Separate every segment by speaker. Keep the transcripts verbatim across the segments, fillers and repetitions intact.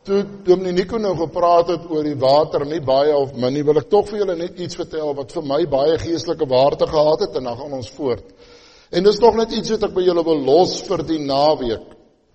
Speaker 1: Toe Dominee Nico nou gepraat het oor die water, nie baie of min nie, wil ek tog vir julle net iets vertel wat vir my baie geestelike waarde gehad het, en dan gaan ons voort. En dis nog net iets wat ek by julle wil los vir die naweek.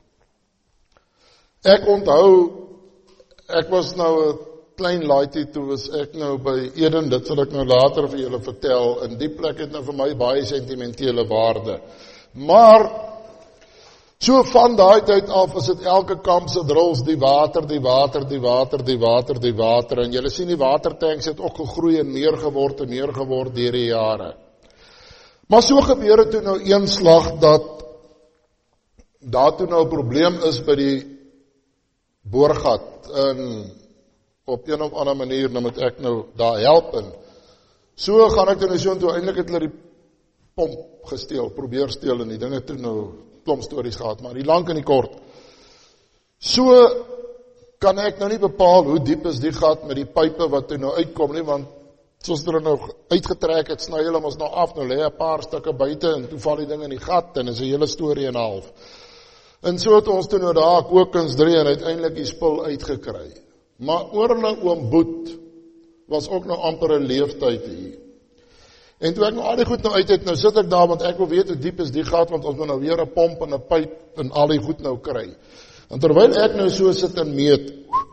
Speaker 1: Ek onthou, ek was nou 'n klein laaitjie, toe was ek nou by Eden, dit sal ek nou later vir julle vertel, en die plek het nou vir my baie sentimentele waarde. Maar, so van daai tyd af is dit elke kamp se drills, die water, die water, die water, die water, die water, en julle sien die watertanks het ook gegroei en meer geword en meer geword deur die jare. Maar so gebeur het toe nou een slag, dat daar toe nou 'n probleem is by die boorgat, en op een of ander manier, nou moet ek nou daar help, en so gaan ek toe nou so, en toe eindelijk het hulle die pomp gesteel, probeer steel, en die dinge toe nou klomp stories gehad, maar die lang en die kort. So kan ek nou nie bepaal hoe diep is die gat met die pype wat toe nou uitkom nie, want soos hulle nou uitgetrek het, sny hulle ons nou af, nou lê 'n paar stukke buite, en toe val die ding in die gat, en is 'n hele storie en 'n half. En so het ons toe nou daar kokens drie, en uiteindelik die spul uitgekry. Maar oor hulle oom Boet, was ook nou amper 'n leeftyd hier. En toe ek nou al die goed nou uit het, nou sit ek daar, want ek wil weet hoe diep is die gat, want ons moet nou weer 'n pomp en 'n pyp, en al die goed nou kry. En terwyl ek nou so sit en meet,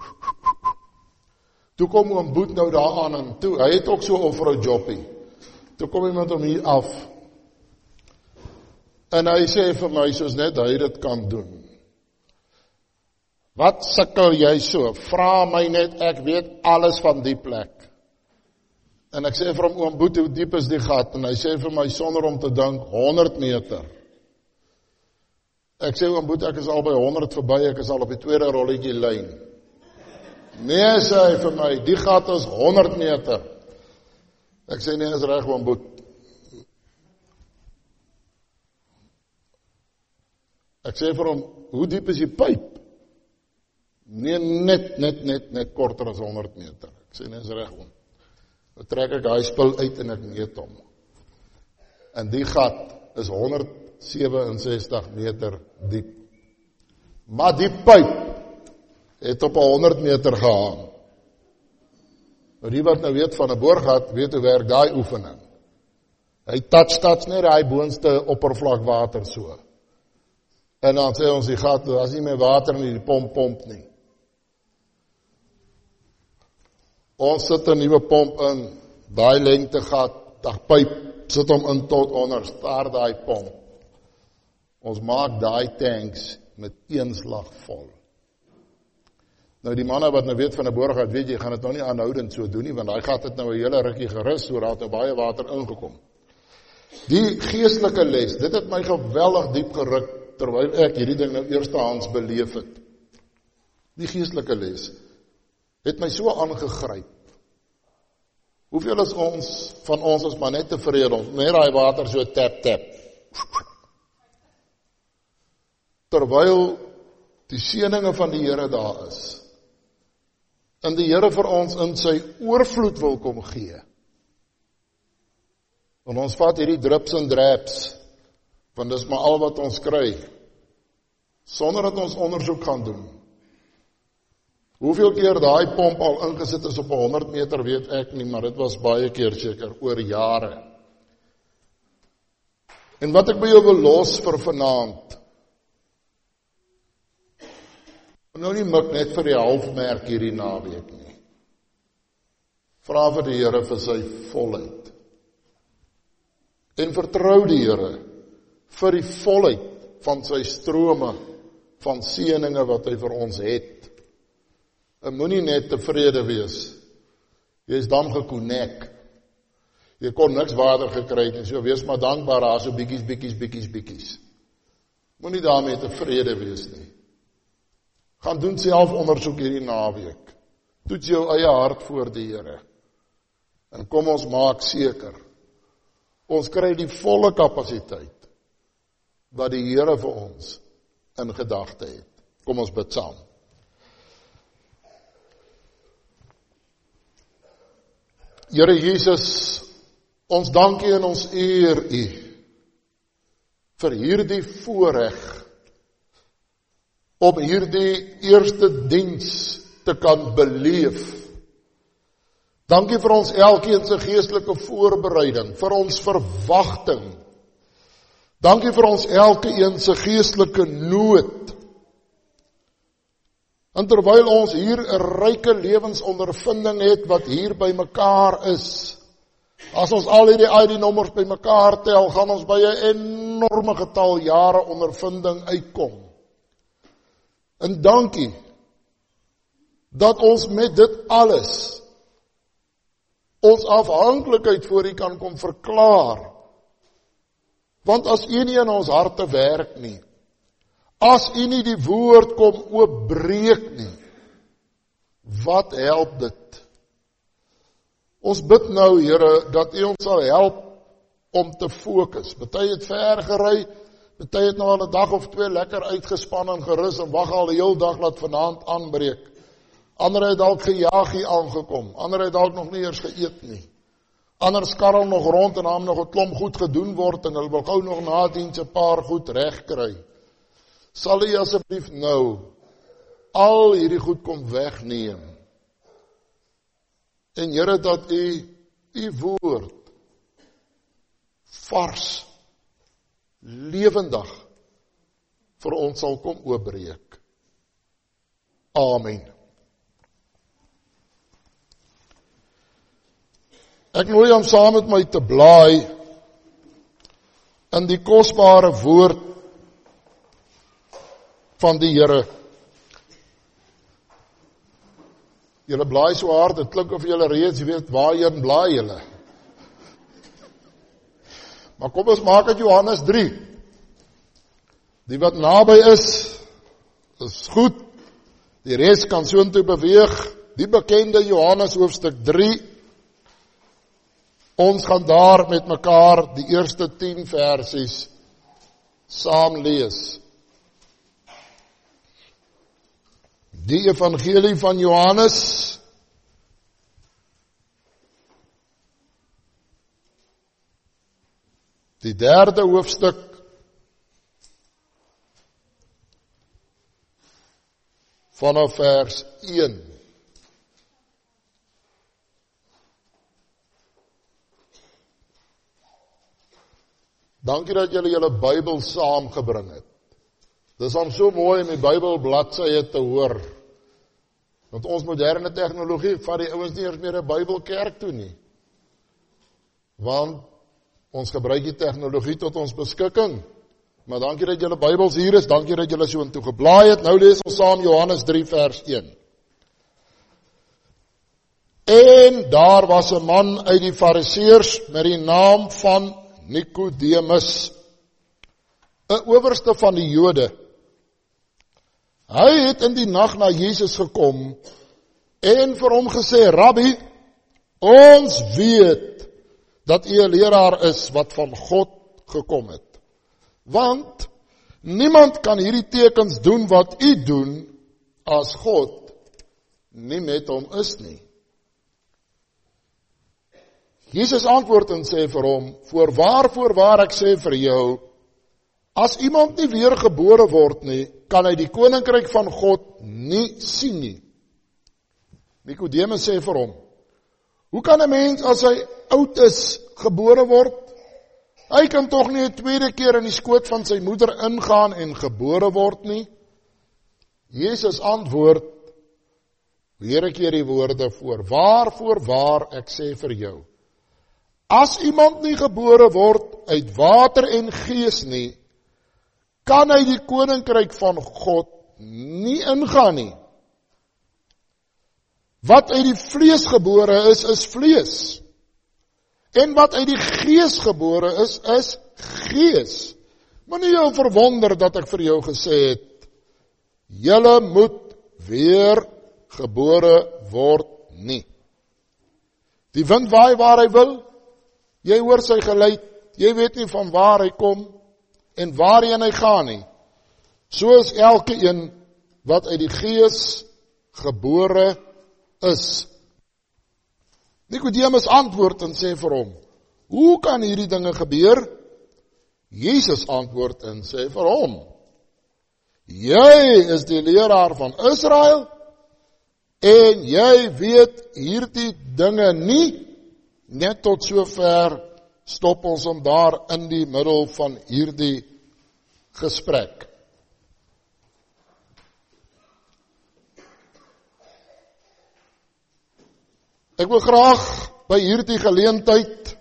Speaker 1: toe kom oom Boet nou daar aan, en toe, hy het ook so 'n vrou joppie. Toe kom iemand om hier af, en hy sê vir my, soos net hy dit kan doen. Wat sukkel jy so? Vra my net, ek weet alles van die plek. En ek sê vir hom, oom Boet, hoe diep is die gat? En hy sê vir my, sonder om te dink, honderd meter. Ek sê, oom Boet, ek is al by honderd verby, ek is al op die tweede rolletjie lyn. Nee, sê hy vir my, die gat is honderd meter. Ek sê, nee, is reg, oom Boet. Ek sê vir hom, hoe diep is die pyp? Nee, net, net, net, net korter as honderd meter. Ek sê, nee, is reg, oom. Dan trek ek hy spul uit en ek meet hom. En die gat is honderd sewenses-tig meter diep. Maar die pyp het op honderd meter gehang. Nou die wat nou weet van 'n boorgat, weet hoe werk daai oefening. Hy touch touch net hy boonste oppervlakwater so. En dan sê ons die gat, daar is nie meer water nie, die pomp pomp nie. Ons sit 'n nuwe pomp in, daai lengte gat, daai pyp, sit hom in tot onder, staar daai pomp. Ons maak daai tanks met een slag vol. Nou die manne wat nou weet van 'n boorgat, weet jy, gaan dit nou nie aanhoudend so doen nie, want daai gat het nou 'n hele rukkie gerus, so daar het nou baie water ingekom. Die geestelike les, dit het my geweldig diep geruk, terwyl ek hierdie ding nou eerstehands beleef het. Die geestelike les het my so aangegryp. Hoeveel is ons, van ons is maar net tevrede, ons net daai water so tap tap. Terwyl die seëninge van die Here daar is, en die Here vir ons in sy oorvloed wil kom gee. En ons vat hierdie drips en draps, want dis maar al wat ons kry, sonder dat ons ondersoek gaan doen. Hoeveel keer daai pomp al ingesit is op honderd meter, weet ek nie, maar dit was baie keer seker, oor jare. En wat ek by jou wil los vir vanaand, nou nie mik net vir die halfmerk hierdie naweek nie. Vra vir die Here vir sy volheid. En vertrou die Here vir die volheid van sy strome van seëninge wat hy vir ons het. En moenie net tevrede wees. Jy is dan gekonnek. Jy kon niks water gekry het en so wees maar dankbaar daar so bietjies bietjies bietjies bietjies. Moenie daarmee tevrede wees nie. Gaan doen self ondersoek hierdie naweek. Toets jou eie hart voor die Here. En kom ons maak seker, ons kry die volle kapasiteit wat die Here vir ons in gedagte het. Kom ons bid saam. Here Jesus, ons dank U en ons eer U vir hierdie voorreg om hierdie eerste diens te kan beleef. Dankie vir ons elkeen se geestelike voorbereiding, vir ons verwagting. Dankie vir ons elkeen se geestelike nood. En terwyl ons hier 'n ryke lewensondervinding het wat hier by mekaar is, as ons al hierdie I D-nommers by mekaar tel, gaan ons by 'n enorme getal jare ondervinding uitkom. En dankie dat ons met dit alles ons afhanklikheid voor U kan kom verklaar. Want as U nie in ons harte werk nie, as U nie die woord kom oopbreek nie, wat help dit? Ons bid nou, Here, dat U ons sal help om te fokus. Party het ver gery, party het nou al 'n dag of twee lekker uitgespan en gerus en wag al die heel dag laat vanaand aanbreek. Ander het dalk gejaag hier aangekom, ander het dalk nog nie eers geëet nie. Ander skarrel nog rond en hom nog 'n klomp goed gedoen word en hulle wil gou nog na diens 'n paar goed reg kry. Sal U asseblief nou al hierdie goed kom wegneem. En Here, dat U U woord vars, lewendig vir ons sal kom oopbreek. Amen. Ek nooi hom saam met my te blaai in die kosbare woord van die Here. Julle blaai so hard, dit klink of julle reeds weet waarheen blaai julle. Maar kom ons maak dit Johannes drie. Die wat naby is, is goed. Die res kan soontoe beweeg. Die bekende Johannes hoofstuk drie. Ons gaan daar met mekaar die eerste tien versies saam lees. Die evangelie van Johannes, die derde hoofstuk, vanaf vers een. Dankie dat julle julle Bybel saamgebring het. Dit is om so mooi om die Bybel bladsye te hoor. Want ons moderne tegnologie vat die ouens nie eers meer 'n Bybelkerk toe nie. Want ons gebruik die tegnologie tot ons beskikking. Maar dankie dat julle Bybels hier is, dankie dat julle so intoe geblaai het. Nou lees ons saam Johannes drie vers een. En daar was 'n man uit die Fariseërs met die naam van Nikodemus, 'n owerste van die Jode. Hy het in die nag na Jesus gekom en vir hom gesê, Rabbi, ons weet dat U 'n leraar is wat van God gekom het. Want niemand kan hierdie tekens doen wat U doen as God nie met hom is nie. Jesus antwoord en sê vir hom, voorwaar, voorwaar ek sê vir jou, as iemand nie weergebore word nie, kan hy die koninkryk van God nie sien nie. Nikodemus sê vir hom, hoe kan 'n mens as hy oud is, gebore word? Hy kan tog nie 'n tweede keer in die skoot van sy moeder ingaan en gebore word nie? Jesus antwoord, weer ek hier die woorde voor, waar, voorwaar ek sê vir jou, as iemand nie gebore word uit water en gees nie, kan hy die koninkryk van God nie ingaan nie. Wat uit die vlees gebore is, is vlees. En wat uit die gees gebore is, is gees. Maar nie jou verwonder dat ek vir jou gesê het, julle moet weer gebore word nie. Die wind waai waar hy wil, jy hoor sy geluid, jy weet nie van waar hy kom en waarheen hy gaan nie. So is elke een wat uit die gees gebore is. Nikodemus antwoord en sê vir hom, hoe kan hierdie dinge gebeur? Jesus antwoord en sê vir hom, jy is die leraar van Israel, en jy weet hierdie dinge nie, net tot sover stop ons hom daar in die middel van hierdie gesprek. Ek wil graag by hierdie geleentheid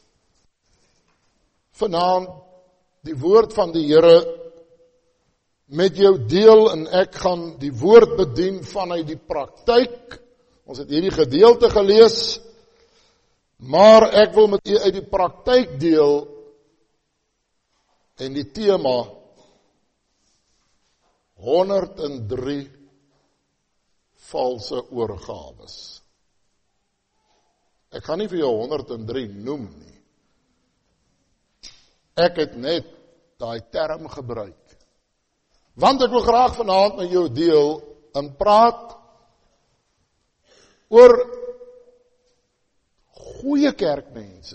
Speaker 1: vanaand die woord van die Here met jou deel, en ek gaan die woord bedien vanuit die praktyk. Ons het hierdie gedeelte gelees, maar ek wil met u uit die praktyk deel, en die tema honderd en drie valse oorgawes. Ek gaan nie vir jou honderd en drie noem nie. Ek het net daai term gebruik. Want ek wil graag vanaand met jou deel en praat oor goeie kerkmense.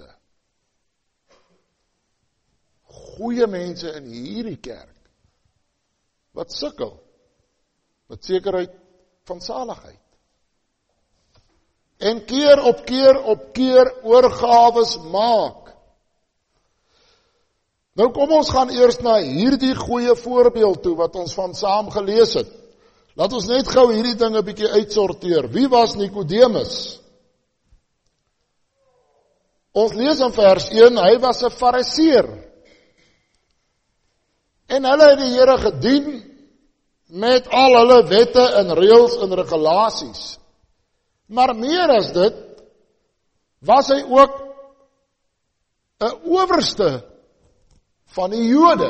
Speaker 1: Goeie mense in hierdie kerk wat sukkel met sekerheid van saligheid. En keer op keer op keer oorgawes maak. Nou kom ons gaan eers na hierdie goeie voorbeeld toe wat ons van saam gelees het. Laat ons net gou hierdie dinge bietjie uitsorteer. Wie was Nikodemus? Ons lees in vers een, hy was 'n fariseer. En hulle het die Here gedien met al hulle wette en reëls en regulasies. Maar meer as dit, was hy ook 'n owerste van die Jode.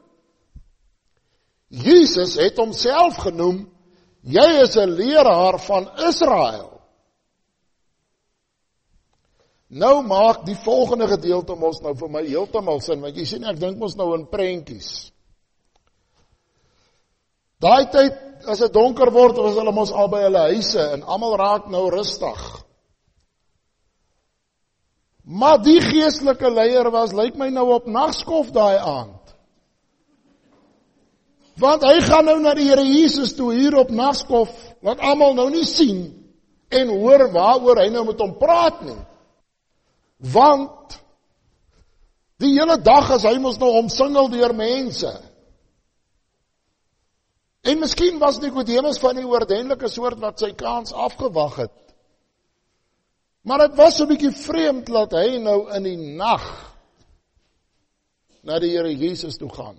Speaker 1: Jesus het homself genoem, jy is 'n leraar van Israel. Nou maak die volgende gedeelte ons nou vir my heeltemal sin, want jy sien, ek dink ons nou in prentjies. Daai tyd, as dit donker word, was hulle mos al by hulle huise, en almal raak nou rustig. Maar die geestelike leier was, lyk my nou op nagskof daai aand. Want hy gaan nou na die Here Jesus toe hier op nagskof, wat almal nou nie sien, en hoor waaroor hy nou met hom praat nie. Want die hele dag is hy mos nou omsingel deur mense. En miskien was Nikodemus van die oordentlike soort wat sy kans afgewag het. Maar dit was so 'n bietjie vreemd dat hy nou in die nag na die Here Jesus toe gaan.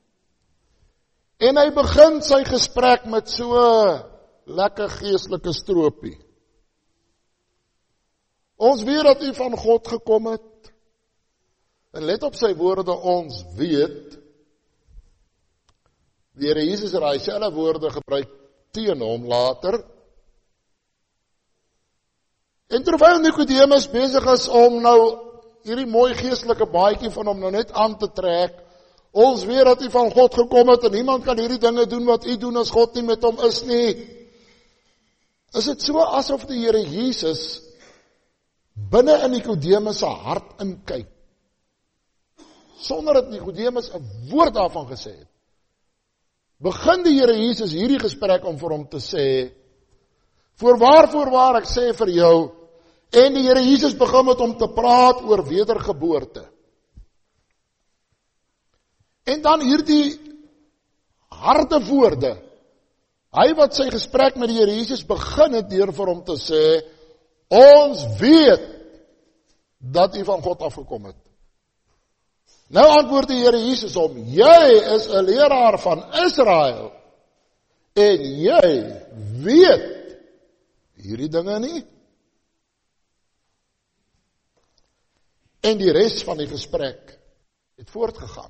Speaker 1: En hy begin sy gesprek met so lekker geestelike stroopie. Ons weet dat u van God gekom het. En let op sy woorde, ons weet. Die Here Jesus het daai selfe woorde gebruik teen hom later. En terwyl Nikodemus besig is om nou hierdie mooi geestelike baadjie van hom nou net aan te trek, ons weet dat u van God gekom het en niemand kan hierdie dinge doen wat u doen as God nie met hom is nie. Is dit so asof die Here Jesus binne in Nikodemus se hart inkyk, sonder dat Nikodemus 'n woord daarvan gesê het. Begin die Here Jesus hierdie gesprek om vir hom te sê, voorwaar, voorwaar, ek sê vir jou, en die Here Jesus begin met hom te praat oor wedergeboorte. En dan hierdie harde woorde, hy wat sy gesprek met die Here Jesus begin het deur vir hom te sê, ons weet dat u van God afgekom het. Nou antwoord die Here Jesus hom, jy is 'n leraar van Israel, en jy weet hierdie dinge nie. En die res van die gesprek het voortgegaan.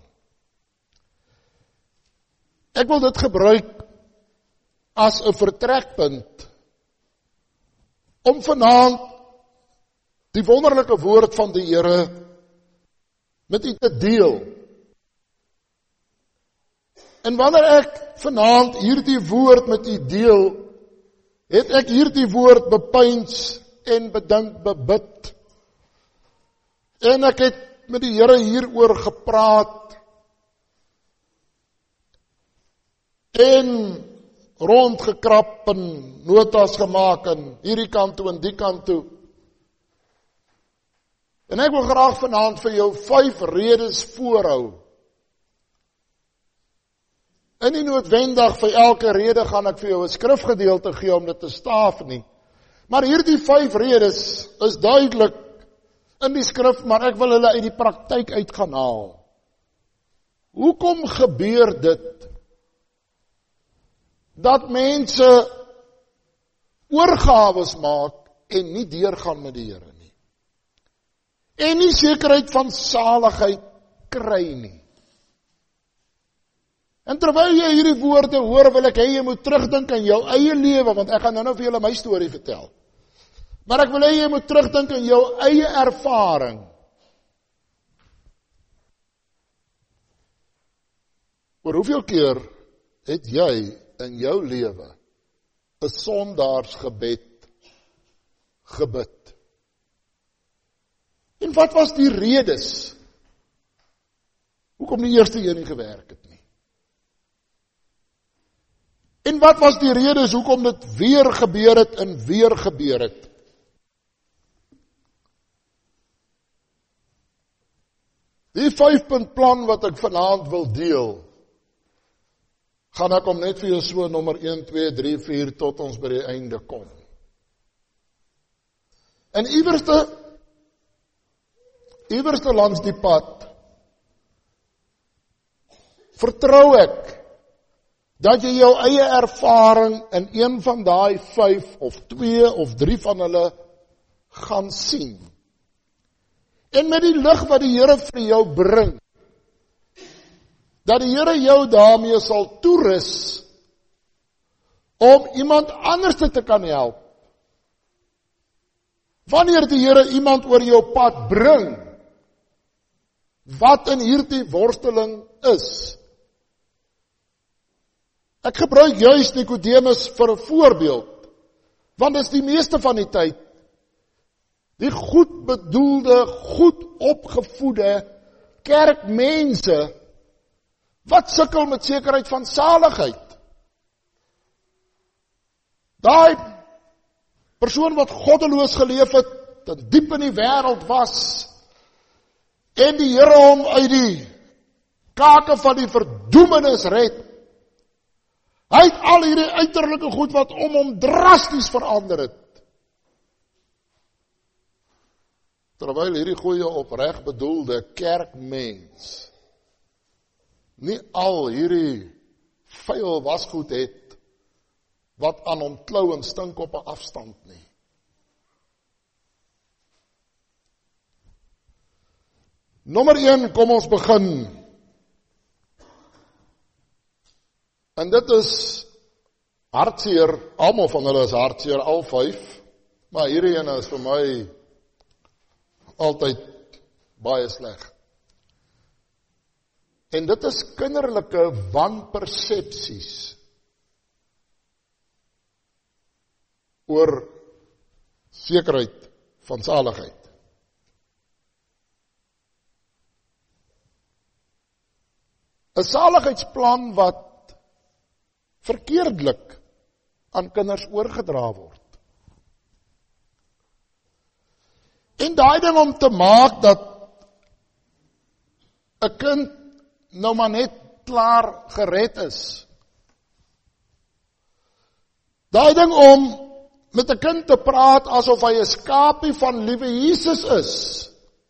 Speaker 1: Ek wil dit gebruik as 'n vertrekpunt om vanaand die wonderlike woord van die Here met u te deel. En wanneer ek vanaand hierdie woord met u deel, het ek hierdie woord bepeins en bedink, bebid. En ek het met die Here hieroor gepraat. en rondgekrap en notas gemaak en hierdie kant toe en die kant toe. En ek wil graag vanaand vir jou vyf redes voorhou. En nie noodwendig vir elke rede gaan ek vir jou 'n skrifgedeelte gee om dit te staaf nie. Maar hierdie vyf redes is duidelik in die skrif, maar ek wil hulle uit die praktyk uit gaan haal. Hoekom gebeur dit dat mense oorgawes maak en nie deurgaan met die Here nie? En nie sekerheid van saligheid kry nie. En terwyl jy hierdie woorde hoor, wil ek hê jy moet terugdink aan jou eie lewe, want ek gaan nou nou vir julle my storie vertel. Maar ek wil hê jy moet terugdink aan jou eie ervaring. Oor hoeveel keer het jy in jou lewe 'n sondaarsgebed gebid? En wat was die redes hoekom die eerste een nie gewerk het nie? En wat was die redes hoekom dit weer gebeur het en weer gebeur het? Die vyfpunt plan wat ek vanaand wil deel, gaan ek om net vir jou so nommer een, twee, drie, vier tot ons by die einde kom. En iewerste, iewerste langs die pad, vertrou ek, dat jy jou eie ervaring in een van daai vyf of twee of drie van hulle gaan sien. En met die lig wat die Here vir jou bring, dat die Here jou daarmee sal toerus om iemand anders te kan help. Wanneer die Here iemand oor jou pad bring, wat in hierdie worsteling is. Ek gebruik juis Nikodemus vir 'n voorbeeld, want dit is die meeste van die tyd die goed bedoelde, goed opgevoede kerkmense wat sukkel met sekerheid van saligheid. Daai persoon wat goddeloos geleef het, dat diep in die wêreld was, en die Here hom uit die kake van die verdoemenis red. Hy het al hierdie uiterlike goed wat om hom drasties verander het. Terwyl hierdie goeie opreg bedoelde kerkmens nie al hierdie vuil wasgoed het wat aan hom klou en stink op 'n afstand nie. Nommer een, kom ons begin. En dit is hartseer, almal van hulle is hartseer, al vyf, maar hierdie een is vir my altyd baie sleg. En dit is kinderlike wanpersepsies oor sekerheid van saligheid. 'n Saligheidsplan wat verkeerdelik aan kinders oorgedra word. En daai ding om te maak dat 'n kind nou maar net klaar gered is. Daai ding om met 'n kind te praat asof hy 'n skapie van liewe Jesus is.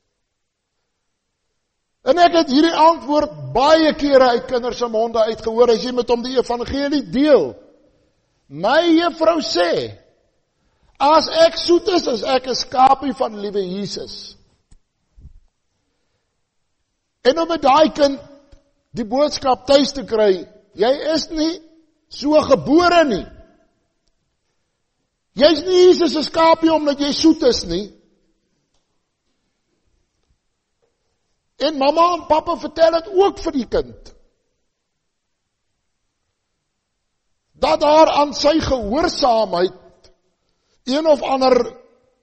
Speaker 1: En ek het hierdie antwoord baie kere uit kinders se monde uitgehoor as jy met hom die evangelie deel. My juffrou sê, as ek soet is, is ek 'n skapie van liewe Jesus. En om met daai kind die boodskap tuis te kry, jy is nie so gebore nie. Jy is nie Jesus se skapie omdat jy soet is nie. En mamma en papa vertel dit ook vir die kind. Dat daar aan sy gehoorsaamheid een of ander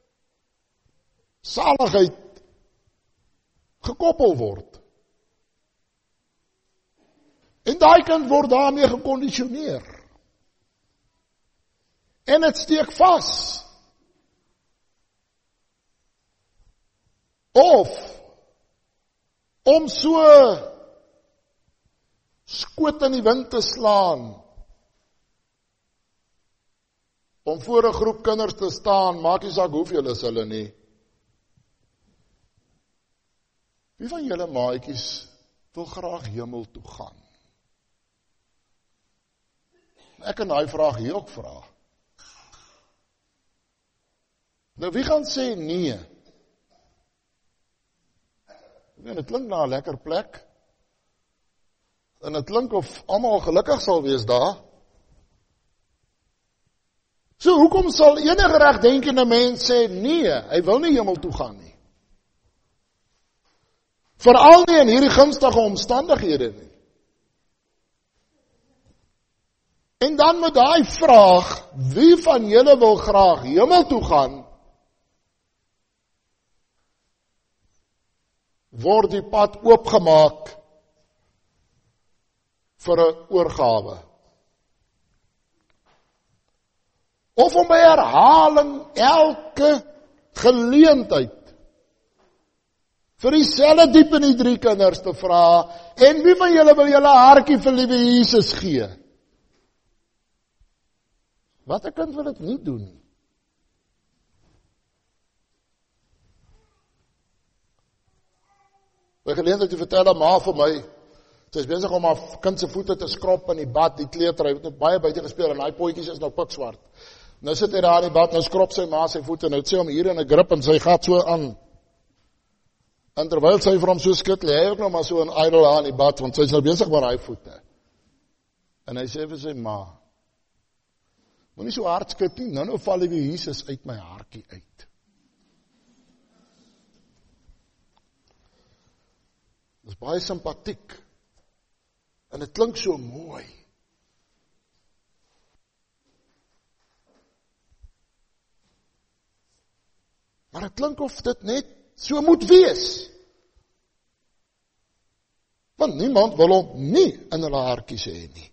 Speaker 1: saligheid gekoppel word. En daai kind word daarmee gekondisioneer. En het steek vas. Of, om so skoot in die wind te slaan, om voor 'n groep kinders te staan, maak nie saak hoeveel is hulle nie. Wie van julle maatjies wil graag hemel toe gaan? Ek kan daai vraag hier ook vra. Nou wie gaan sê nee? En dit klink na 'n lekker plek. En dit klink of almal gelukkig sal wees daar. So hoekom sal enige regdenkende mens sê nee, hy wil nie hemel toe gaan nie? Veral nie in hierdie gunstige omstandighede nie. En dan met daai vraag, wie van julle wil graag hemel toe gaan? Word die pad oopgemaak vir 'n oorgawe. Of om by herhaling elke geleentheid vir dieselfde diep in die drie kinders te vra, en wie van julle wil julle hartjie vir liewe Jesus gee? Wat 'n kind wil dit nie doen nie. By geleentheid te vertel aan ma vir my, sy is besig om haar kind se voete te skrop in die bad, die kleuter, hy het net baie buite gespeel en daai potjies is nou pikswart. Nou sit hy daar in die bad, nou skrop sy ma sy voete, nou het sy hom hier in 'n grip en sy gaat so aan. En terwyl sy vir hom so skud, lê hy ook nog maar so in idle aan die bad, want sy is nou besig met daai voete. En hy sê vir sy ma, moenie so hard skud nie, nou nou val die Jesus uit my hartjie uit. Dit is baie simpatiek. En dit klink so mooi. Maar dit klink of dit net so moet wees. Want niemand wil hom nie in hulle hartjies hê nie.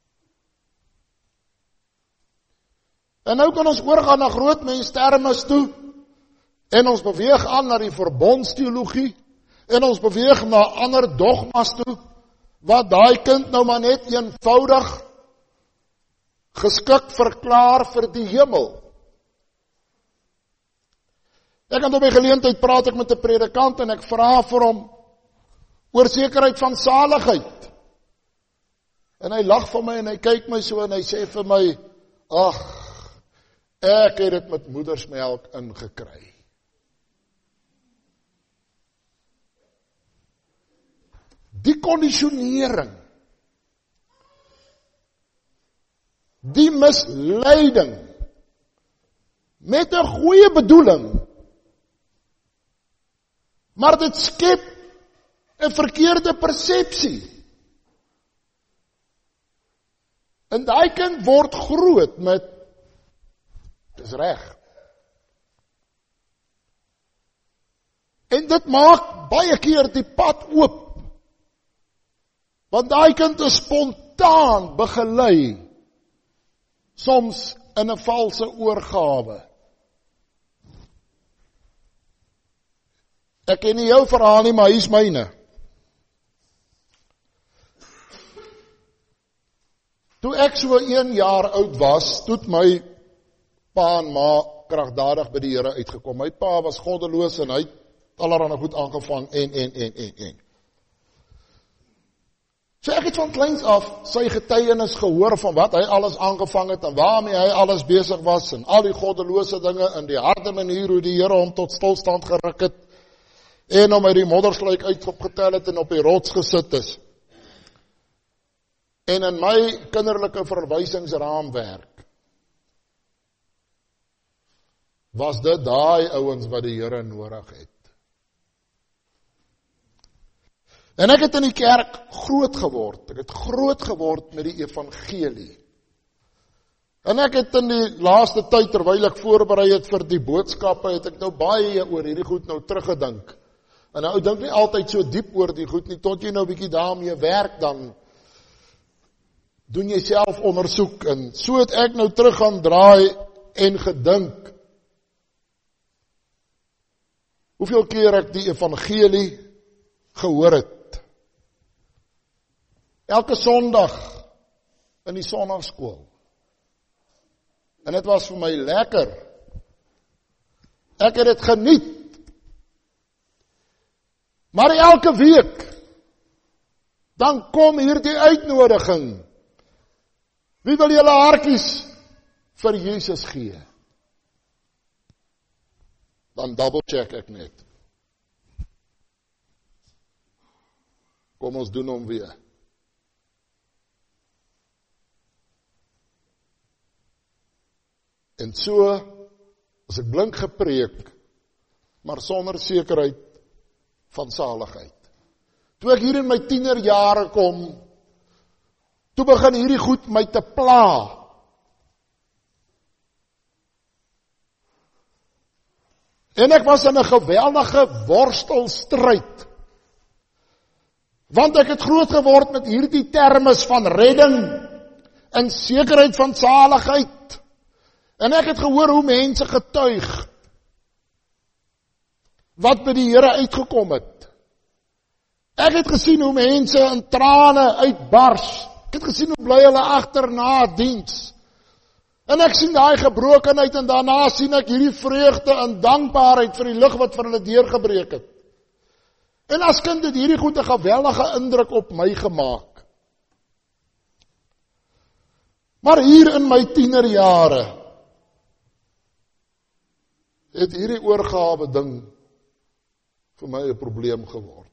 Speaker 1: En nou kan ons oorgaan na grootmenstermes toe, en ons beweeg aan na die verbondsteologie, en ons beweeg na ander dogmas toe, wat daai kind nou maar net eenvoudig geskik verklaar vir die hemel. Ek kan op my geleentheid praat ek met 'n predikant en ek vra vir hom oor sekerheid van saligheid. En hy lag vir my en hy kyk my so en hy sê vir my, ag, ek het dit met moedersmelk ingekry. Die kondisionering, die misleiding, met 'n goeie bedoeling, maar dit skep 'n verkeerde persepsie. En daai kind word groot met, dis reg. En dit maak baie keer die pad oop. Want daai kind is spontaan begelei, soms in 'n valse oorgawe. Ek ken nie jou verhaal nie, maar hier is myne. Toe ek so een jaar oud was, toe het my pa en ma kragtadig by die Here uitgekom. My pa was goddeloos en hy het allerlei goed aangevang en en en en en. So ek het van kleins af sy getuienis gehoor van wat hy alles aangevang het en waarmee hy alles besig was en al die goddelose dinge en die harde manier hoe die Here hom tot stilstand geruk het en hom uit die moddersluik uitopgetel het en op die rots gesit is. En in my kinderlike verwysingsraamwerk was dit daai ouens wat die Here nodig het. En ek het in die kerk groot geword, ek het groot geword met die evangelie. En ek het in die laaste tyd, terwyl ek voorberei het vir die boodskappe, het ek nou baie oor hierdie goed nou teruggedink. En nou dink nie altyd so diep oor die goed nie, tot jy nou bietjie daarmee werk dan. doen jy self ondersoek, en so het ek nou terug gaan draai en gedink, hoeveel keer ek die evangelie gehoor het. Elke Sondag in die sondagskool. En dit was vir my lekker. Ek het dit geniet. Maar elke week, dan kom hier die uitnodiging. Wie wil julle hartjies vir Jesus gee? Dan double check ek net. Kom ons doen hom weer. En so, as ek blink gepreek, maar sonder sekerheid van saligheid. Toe ek hier in my tienerjare kom, toe begin hierdie goed my te pla. En ek was in 'n geweldige worstelstryd. Want ek het groot geword met hierdie termes van redding en sekerheid van saligheid. En ek het gehoor hoe mense getuig wat by die Here uitgekom het. Ek het gesien hoe mense in trane uitbars. Ek het gesien hoe bly hulle agterna diens. En ek sien daai gebrokenheid en daarna sien ek hierdie vreugde en dankbaarheid vir die lig wat vir hulle deurgebreek het. En as kind het hierdie goed 'n geweldige indruk op my gemaak. Maar hier in my tienerjare het hierdie oorgawe ding vir my 'n probleem geword.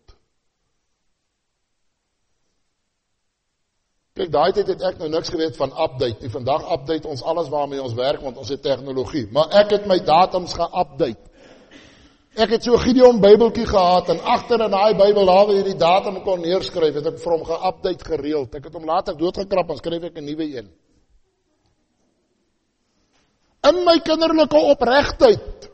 Speaker 1: Kyk, daai tyd het ek nou niks geweet van update nie. Vandag update ons alles waarmee ons werk, want ons het tegnologie. Maar ek het my datums ge-update. Ek het so 'n Gideon Bybeltjie gehad, en agter in daai Bybel, daar waar jy die datum kon neerskryf, het ek vir hom ge-update gereeld. Ek het hom later doodgekrap, en skryf ek 'n nuwe een. In my kinderlike opregtheid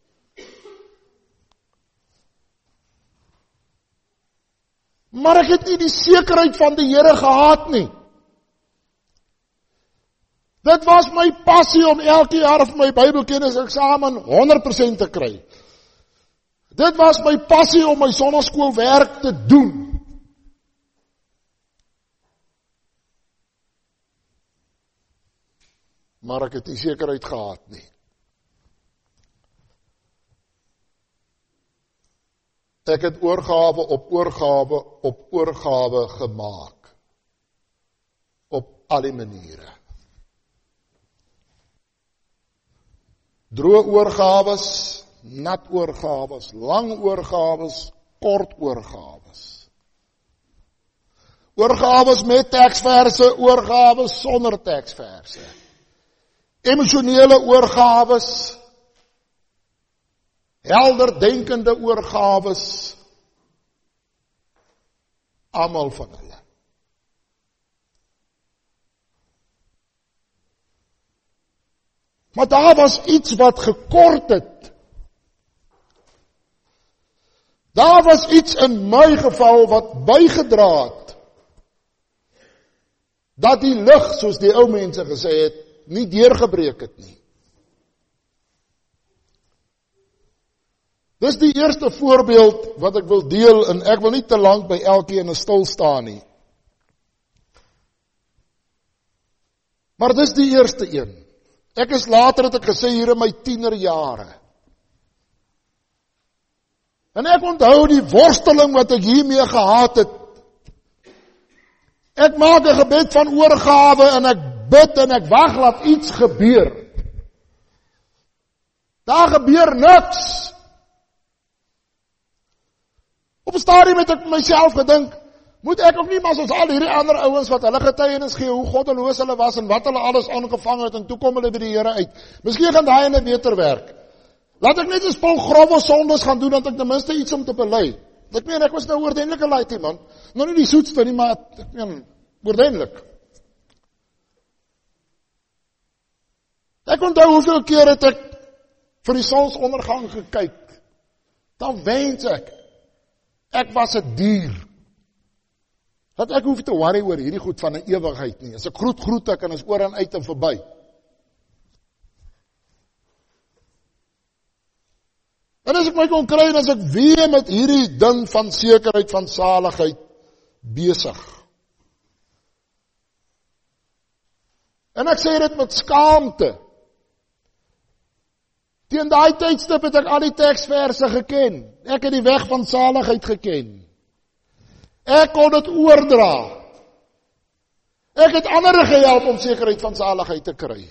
Speaker 1: maar ek het nie die sekerheid van die Here gehad nie. Dit was my passie om elke jaar vir my Bybelkennis eksamen honderd persent te kry. Dit was my passie om my sonnaskoolwerk te doen. Maar ek het nie sekerheid gehad nie. Ek het oorgawe op oorgawe op oorgawe gemaak. Op al die maniere. Droë oorgawes, nat oorgawes, lang oorgawes, kort oorgawes. Oorgawes met teksverse, oorgawes sonder teksverse. Emosionele oorgawes, helder denkende oorgawes, almal van hulle. Maar daar was iets wat gekort het. Daar was iets in my geval wat bygedra het, dat die lig, soos die ou mense gesê het, nie deurgebreek het nie. Dis die eerste voorbeeld wat ek wil deel, en ek wil nie te lank by elkeen stil staan nie. Maar dis die eerste een. Ek is later, het ek gesê, hier in my tienerjare. En ek onthou die worsteling wat ek hiermee gehad het. Ek maak 'n gebed van oorgawe, en ek bid, en ek wag laat iets gebeur. Daar gebeur niks. Op 'n stadium het ek myself gedink, moet ek ook nie maar soos al hierdie ander ouens wat hulle getuienis gee, hoe goddeloos hulle was en wat hulle alles aangevang het, en toe kom hulle by die Here uit. Miskien gaan daai ene beter werk. Laat ek net 'n spul grove sondes gaan doen, dat ek ten minste iets om te bely. Ek meen, ek was nou oordentlike laaitie man. Nou nie die soetste nie, maar ek meen, oordentlik. Ek onthou hoeveel keer het ek vir die sonsondergang gekyk. Dan wens ek, ek was 'n dier. Dat ek hoef te worry oor hierdie goed van 'n ewigheid nie. As ek groet, groet ek en is oor en uit en verby. En as ek my kon kry en as ek weer met hierdie ding van sekerheid van saligheid besig. En ek sê dit met skaamte. Teen daai tydstip het ek al die teksverse geken. Ek het die weg van saligheid geken. Ek kon dit oordra. Ek het ander gehelp om sekerheid van saligheid te kry.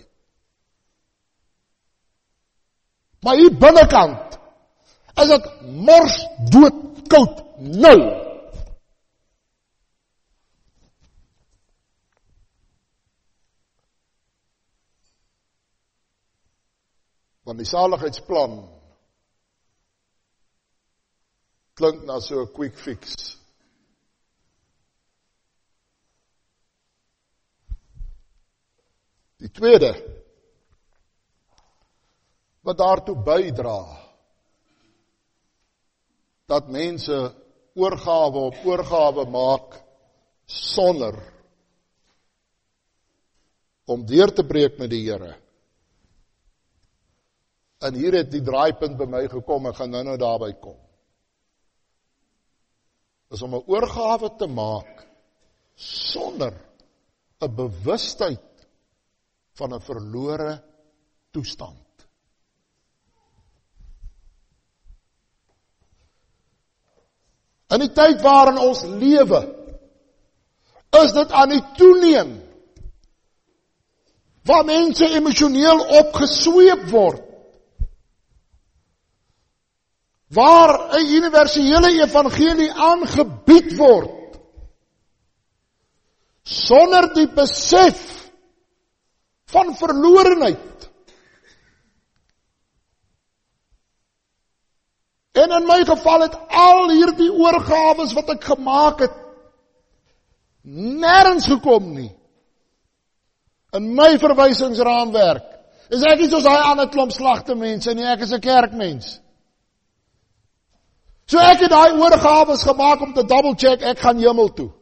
Speaker 1: Maar hier binnekant is dit mors dood koud nul. Want die saligheidsplan klink na so 'n quick fix. Die tweede wat daartoe bydra dat mense oorgawe op oorgawe maak sonder om deur te breek met die Here. En hier het die draaipunt by my gekom, ek gaan nou nou daarby kom. Is om 'n oorgawe te maak sonder 'n bewustheid van 'n verlore toestand. In die tyd waarin ons lewe, is dit aan die toeneem, waar mense emosioneel opgesweep word, waar 'n universele evangelie aangebied word, sonder die besef van verlorenheid. En in my geval het al hierdie oorgawes wat ek gemaak het, nêrens gekom nie. In my verwysingsraamwerk is ek nie soos daai ander klomp slagte mense nie, ek is 'n kerkmens. So ek het daai oorgawes gemaak om te double check, ek gaan hemel toe.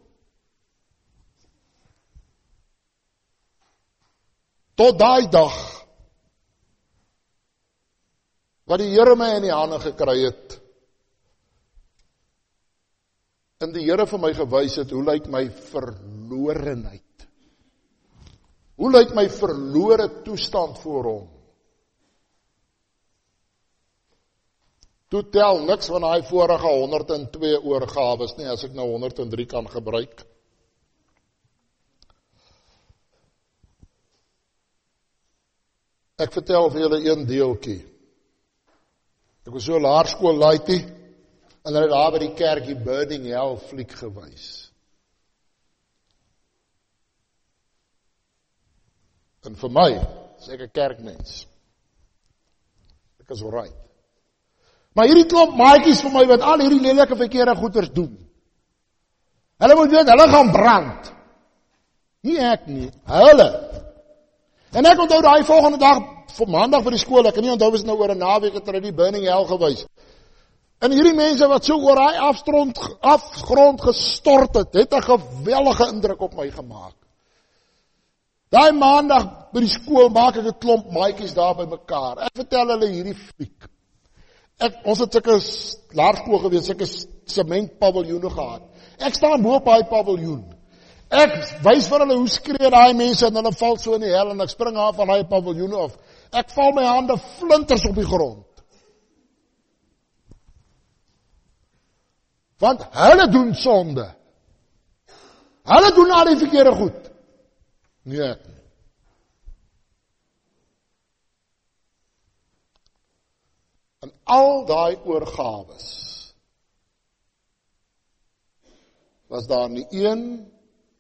Speaker 1: Tot daai dag, wat die Here my in die hande gekry het, en die Here vir my gewys het, hoe lyk my verlorenheid? Hoe lyk my verlore toestand voor hom? Toe tel niks van daai vorige honderd en twee oorgawes nie, as ek nou honderd en drie kan gebruik. Ek vertel vir julle een deeltjie. Ek was so laerskool laaitie, en hulle het daar by die kerkie Burning Hell fliek gewys. En vir my, is ek 'n kerkmens. Ek is alright. Maar hierdie klomp maatjies vir my, wat al hierdie lelike verkeerde goeders doen. Hulle moet weet, hulle gaan brand. Nie ek nie, hulle. En ek onthou daai volgende dag, vir maandag vir die skool, ek kan nie onthou, is nou oor 'n naweek het hulle die Burning Hell gewys. En hierdie mense wat so oor daai afgrond, afgrond gestort het, het 'n geweldige indruk op my gemaak. Daai maandag by die skool maak ek 'n klomp maatjies daar by mekaar. Ek vertel hulle hierdie fliek. Ek, ons het sulke laerskool gewees, sulke sementpaviljoene gehad. Ek staan bo op daai paviljoen. Ek wys vir hulle hoe skree daai mense en hulle val so in die hel en ek spring af van daai paviljoene af. Ek val my hande flinters op die grond. Want hulle doen sonde. Hulle doen al die verkeerde goed. Nee. En al daai oorgawes was daar nie een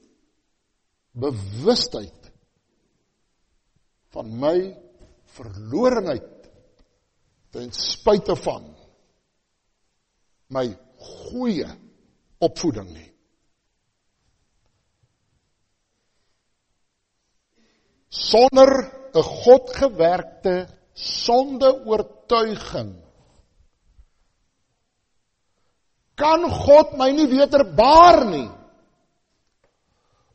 Speaker 1: bewustheid van my verlorenheid ten spyte van my goeie opvoeding nie. Sonder 'n godgewerkte sondeoortuiging kan God my nie wederbaar nie.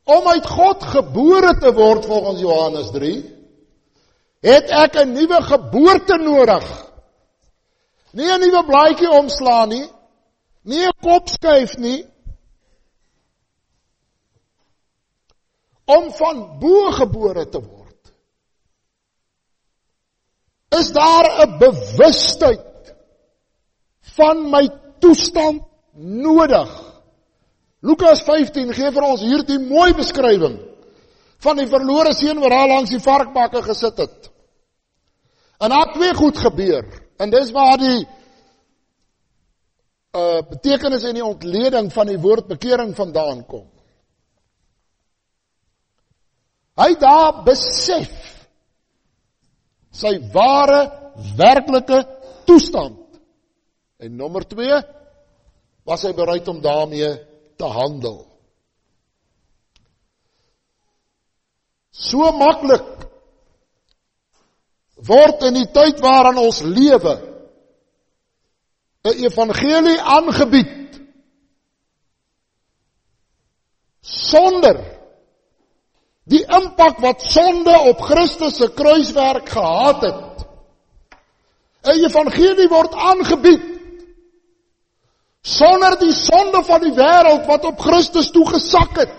Speaker 1: om uit God gebore te word volgens Johannes drie, het ek 'n nuwe geboorte nodig. Nie 'n nuwe blaadjie omslaan nie, nie 'n kop skuif nie, om van bo gebore te word. Is daar 'n bewustheid van my toestand nodig? Lukas vyftien gee vir ons hierdie mooi beskrywing van die verlore seun wat daar langs die varkbakke gesit het. En daar het twee goed gebeur. En dis waar die uh, betekenis en die ontleding van die woord bekering vandaan kom. Hy daar besef sy ware, werklike toestand. En nommer twee, was hy bereid om daarmee te handel. So maklik word in die tyd waarin ons lewe 'n evangelie aangebied sonder die impak wat sonde op Christus se kruiswerk gehad het. 'n Evangelie word aangebied sonder die sonde van die wêreld wat op Christus toegesak het.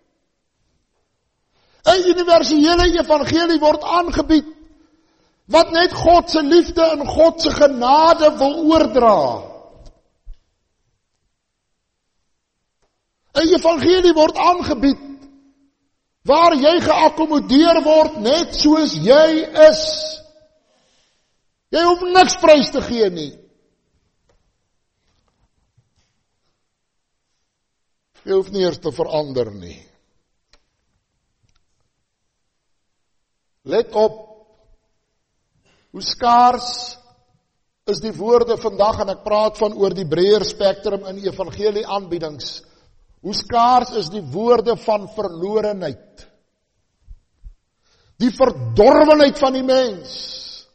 Speaker 1: 'n Universele evangelie word aangebied wat net God se liefde en God se genade wil oordra. 'n Evangelie word aangebied waar jy geakkommodeer word net soos jy is. Jy hoef niks prys te gee nie. Jy hoef nie eers te verander nie. Let op, hoe skaars is die woorde vandag, en ek praat van oor die breër spektrum in evangelie aanbiedings. Hoe skaars is die woorde van verlorenheid. Die verdorwenheid van die mens.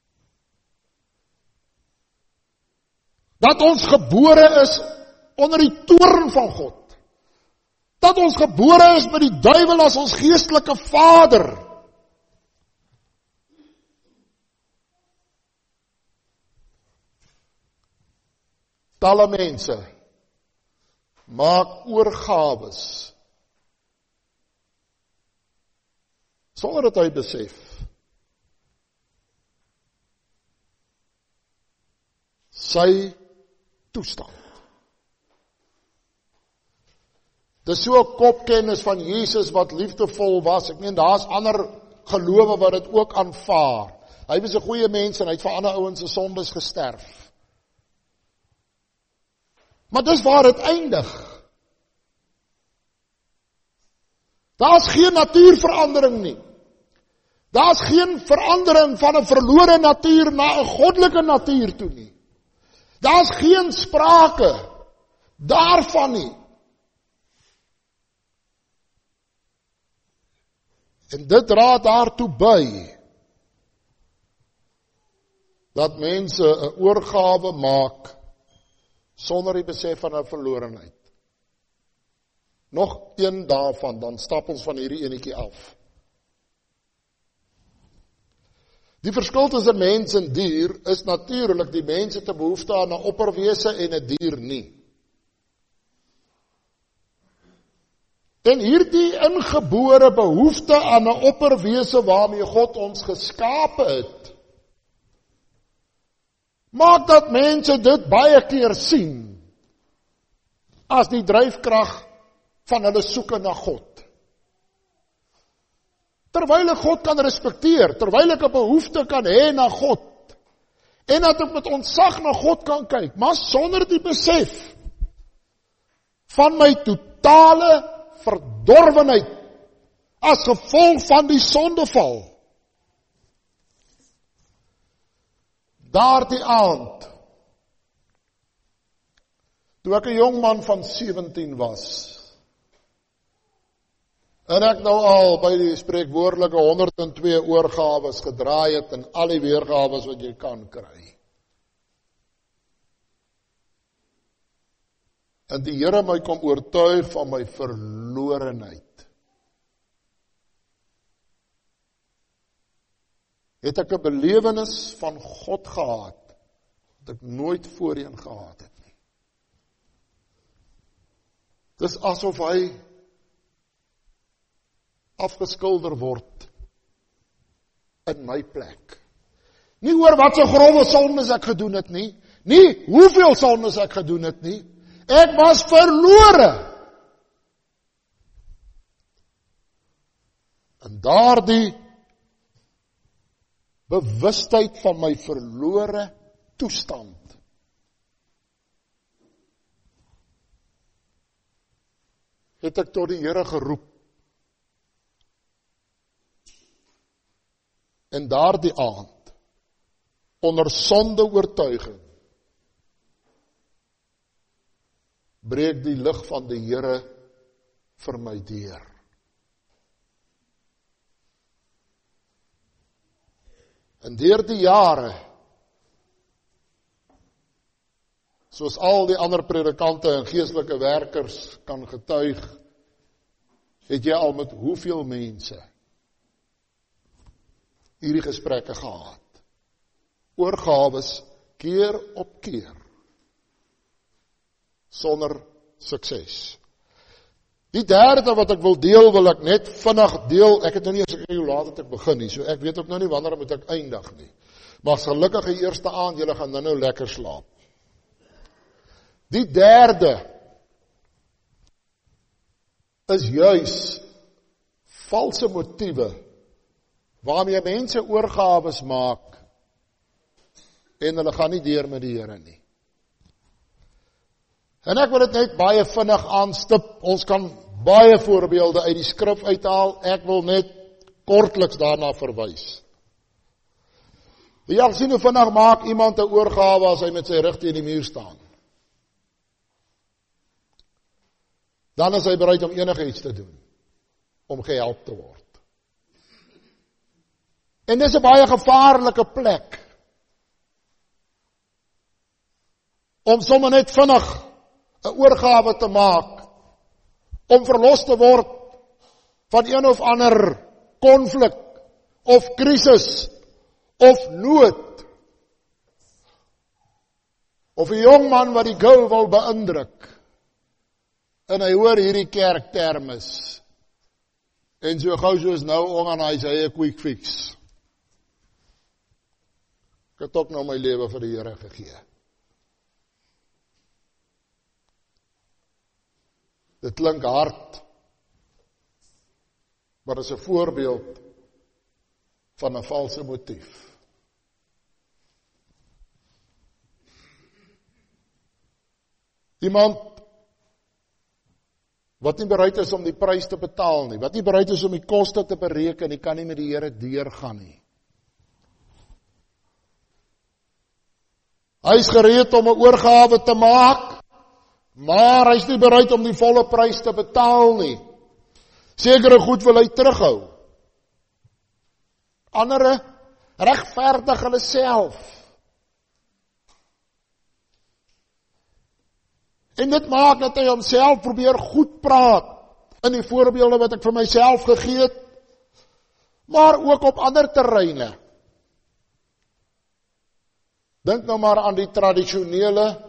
Speaker 1: Dat ons gebore is onder die toorn van God. Dat ons gebore is met die duiwel as ons geestelike vader. Talle mense maak oorgawes sonder dat hy besef sy toestand. Dis so 'n kopkennis van Jesus wat liefdevol was. Ek meen daar's ander gelowe wat dit ook aanvaar. Hy was 'n goeie mens en hy het vir ander ouens se sondes gesterf. Maar dis waar dit eindig. Daar's geen natuurverandering nie. Daar's geen verandering van 'n verlore natuur na 'n goddelike natuur toe nie. Daar's geen sprake daarvan nie. En dit dra daartoe by dat mense 'n oorgawe maak sonder die besef van 'n verlorenheid. Nog een daarvan, dan stap ons van hierdie enetjie af. Die verskil tussen mens en dier is natuurlik die mens het 'n behoefte aan 'n opperwese en 'n dier nie. En hierdie ingebore behoefte aan 'n opperwese waarmee God ons geskape het, maak dat mense dit baie keer sien as die dryfkrag van hulle soeke na God. Terwyl ek God kan respekteer, terwyl ek 'n behoefte kan hê na God, en dat ek met ontzag na God kan kyk, maar sonder die besef van my totale verdorwenheid as gevolg van die sondeval. Daardie aand, toe ek 'n jong man van sewentien was, en ek nou al by die spreekwoordelike honderd en twee oorgawes gedraai het en al die weergawes wat jy kan kry. En die Here my kom oortuig van my verlorenheid. het ek 'n belewenis van God gehad, wat ek nooit voorheen gehad het nie. Dis asof hy afgeskilder word in my plek. Nie oor wat so grove sondes ek gedoen het nie, nie hoeveel sondes ek gedoen het nie, ek was verlore. En daardie bewustheid van my verlore toestand het ek tot die Here geroep. En daardie aand, onder sonde oortuiging, breek die lig van die Here vir my deur. En deur die jare, soos al die ander predikante en geestelike werkers kan getuig, het jy al met hoeveel mense hierdie gesprekke gehad. Oorgawes keer op keer, sonder sukses. Die derde wat ek wil deel, wil ek net vinnig deel. Ek het nou nie as ek hoe laat het ek begin nie, so ek weet ook nou nie wanneer moet ek eindig nie. Maar gelukkig die eerste aand, julle gaan nou nou lekker slaap. Die derde is juis valse motiewe waarmee mense oorgawes maak en hulle gaan nie deur met die Here nie. En ek wil dit net baie vinnig aanstip. Ons kan baie voorbeelde uit die skrif uithaal. Ek wil net kortliks daarna verwys. Jy sien hoe vinnig maak iemand 'n oorgawe as hy met sy rug teen die muur staan. Dan is hy bereid om enigiets te doen om gehelp te word. En dis 'n baie gevaarlike plek om sommer net vinnig 'n oorgawe te maak, om verlos te word van een of ander konflik, of krisis, of nood. Of 'n jong man wat die gou wil beïndruk, en hy hoor hierdie kerktermes, en so gou soos nou ongaan hy sê 'n quick fix. Ek het ook nou my lewe vir die Here gegee. Dit klink hard, maar dit is 'n voorbeeld van 'n valse motief. Iemand wat nie bereid is om die prys te betaal nie, wat nie bereid is om die koste te bereken, die kan nie met die Here deurgaan nie. Hy is gereed om 'n oorgawe te maak, maar hy is nie bereid om die volle prys te betaal nie. Sekere goed wil hy terughou. Andere regverdig hulle self. En dit maak dat hy homself probeer goed praat in die voorbeelde wat ek vir myself gegee het, maar ook op ander terreine. Dink nou maar aan die tradisionele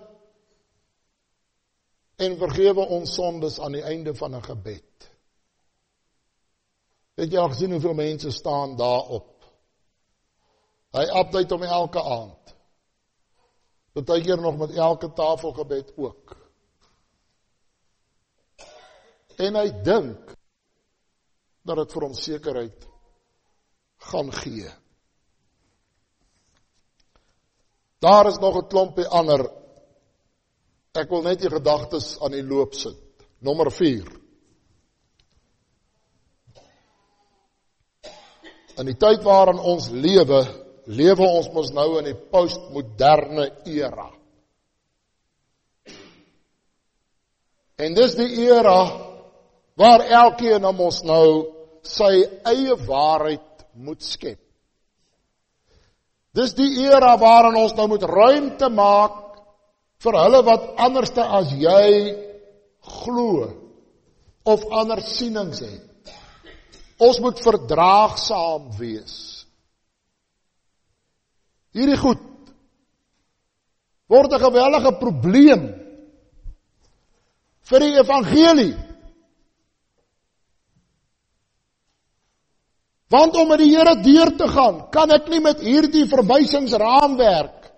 Speaker 1: en vergewe ons sondes aan die einde van 'n gebed. Het jy al gesien hoeveel mense staan daarop? Hy update hom elke aand. Partykeer nog met elke tafelgebed ook. En hy dink dat dit vir hom sekerheid gaan gee. Daar is nog 'n klompie ander. Ek wil net die gedagtes aan die loop sit. Nommer vier. In die tyd waarin ons lewe, lewe ons mos nou in die postmoderne era. En dis die era waar elkeen van ons nou sy eie waarheid moet skep. Dis die era waarin ons nou moet ruimte maak vir hulle wat anderste as jy glo of ander sienings het. Ons moet verdraagsaam wees. hierdie goed word 'n geweldige probleem vir die evangelie. Want om met die Here deur te gaan, kan ek nie met hierdie verwysingsraamwerk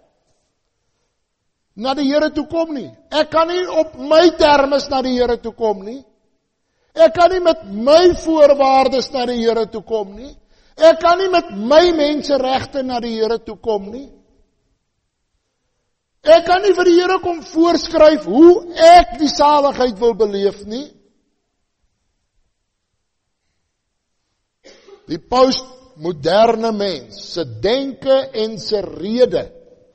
Speaker 1: na die Here toe kom nie. Ek kan nie op my termes na die Here toe kom nie. Ek kan nie met my voorwaardes na die Here toe kom nie. Ek kan nie met my menseregte na die Here toe kom nie. Ek kan nie vir die Here kom voorskryf hoe ek die saligheid wil beleef nie. Die postmoderne mens se denke en se rede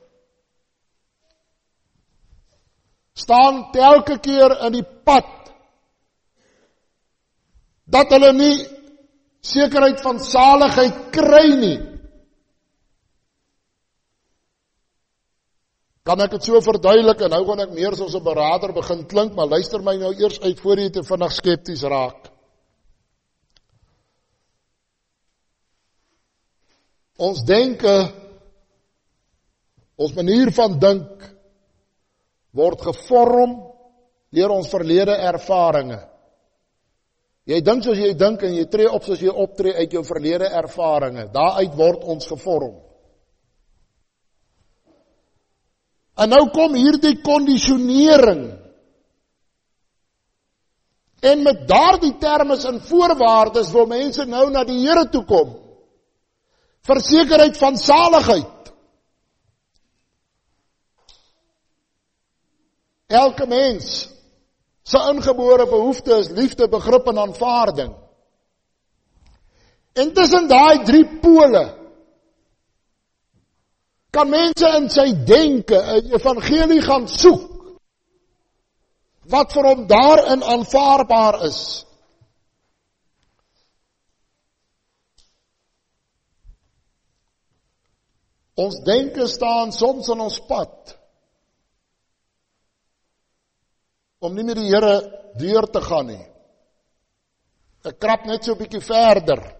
Speaker 1: staan telke keer in die pad dat hulle nie sekerheid van saligheid kry nie. Kan ek dit so verduidelik en nou gaan ek meer soos 'n beraader begin klink, maar luister my nou eers uit voor jy te vinnig skepties raak. Ons denke, ons manier van dink word gevorm deur ons verlede ervarings. Jy dink soos jy dink en jy tree op soos jy optree uit jou verlede ervarings. Daaruit word ons gevorm. En nou kom hierdie kondisionering. En met daardie termes en voorwaardes wil mense nou na die Here toe kom. Versekerheid van saligheid. Elke mens se ingebore behoefte is liefde, begrip en aanvaarding. En tussen daai drie pole kan mense in sy denke 'n evangelie gaan soek wat vir hom daarin aanvaarbaar is. Ons denke staan soms in ons pad om nie met die Here deur te gaan nie. Ek krap net so 'n bietjie verder.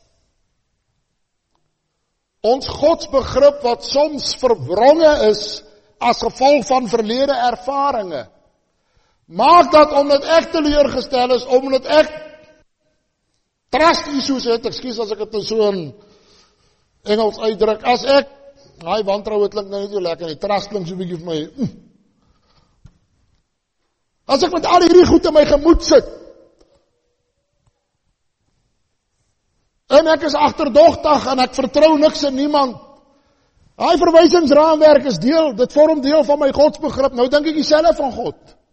Speaker 1: Ons godsbegrip wat soms verwronge is as gevolg van verlede ervarings, maak dat omdat ek teleurgestel is, omdat ek trust issues het, ekskuus as ek dit so in Engels uitdruk, as ek, daai wantroue klink nou net so lekker, die trust klink so 'n bietjie vir my, mm. As ek met al hierdie goed in my gemoed sit, en ek is agterdogtig en ek vertrou niks in niemand, daai verwysingsraamwerk is deel, dit vorm deel van my godsbegrip, nou dink ek dieselfde van God.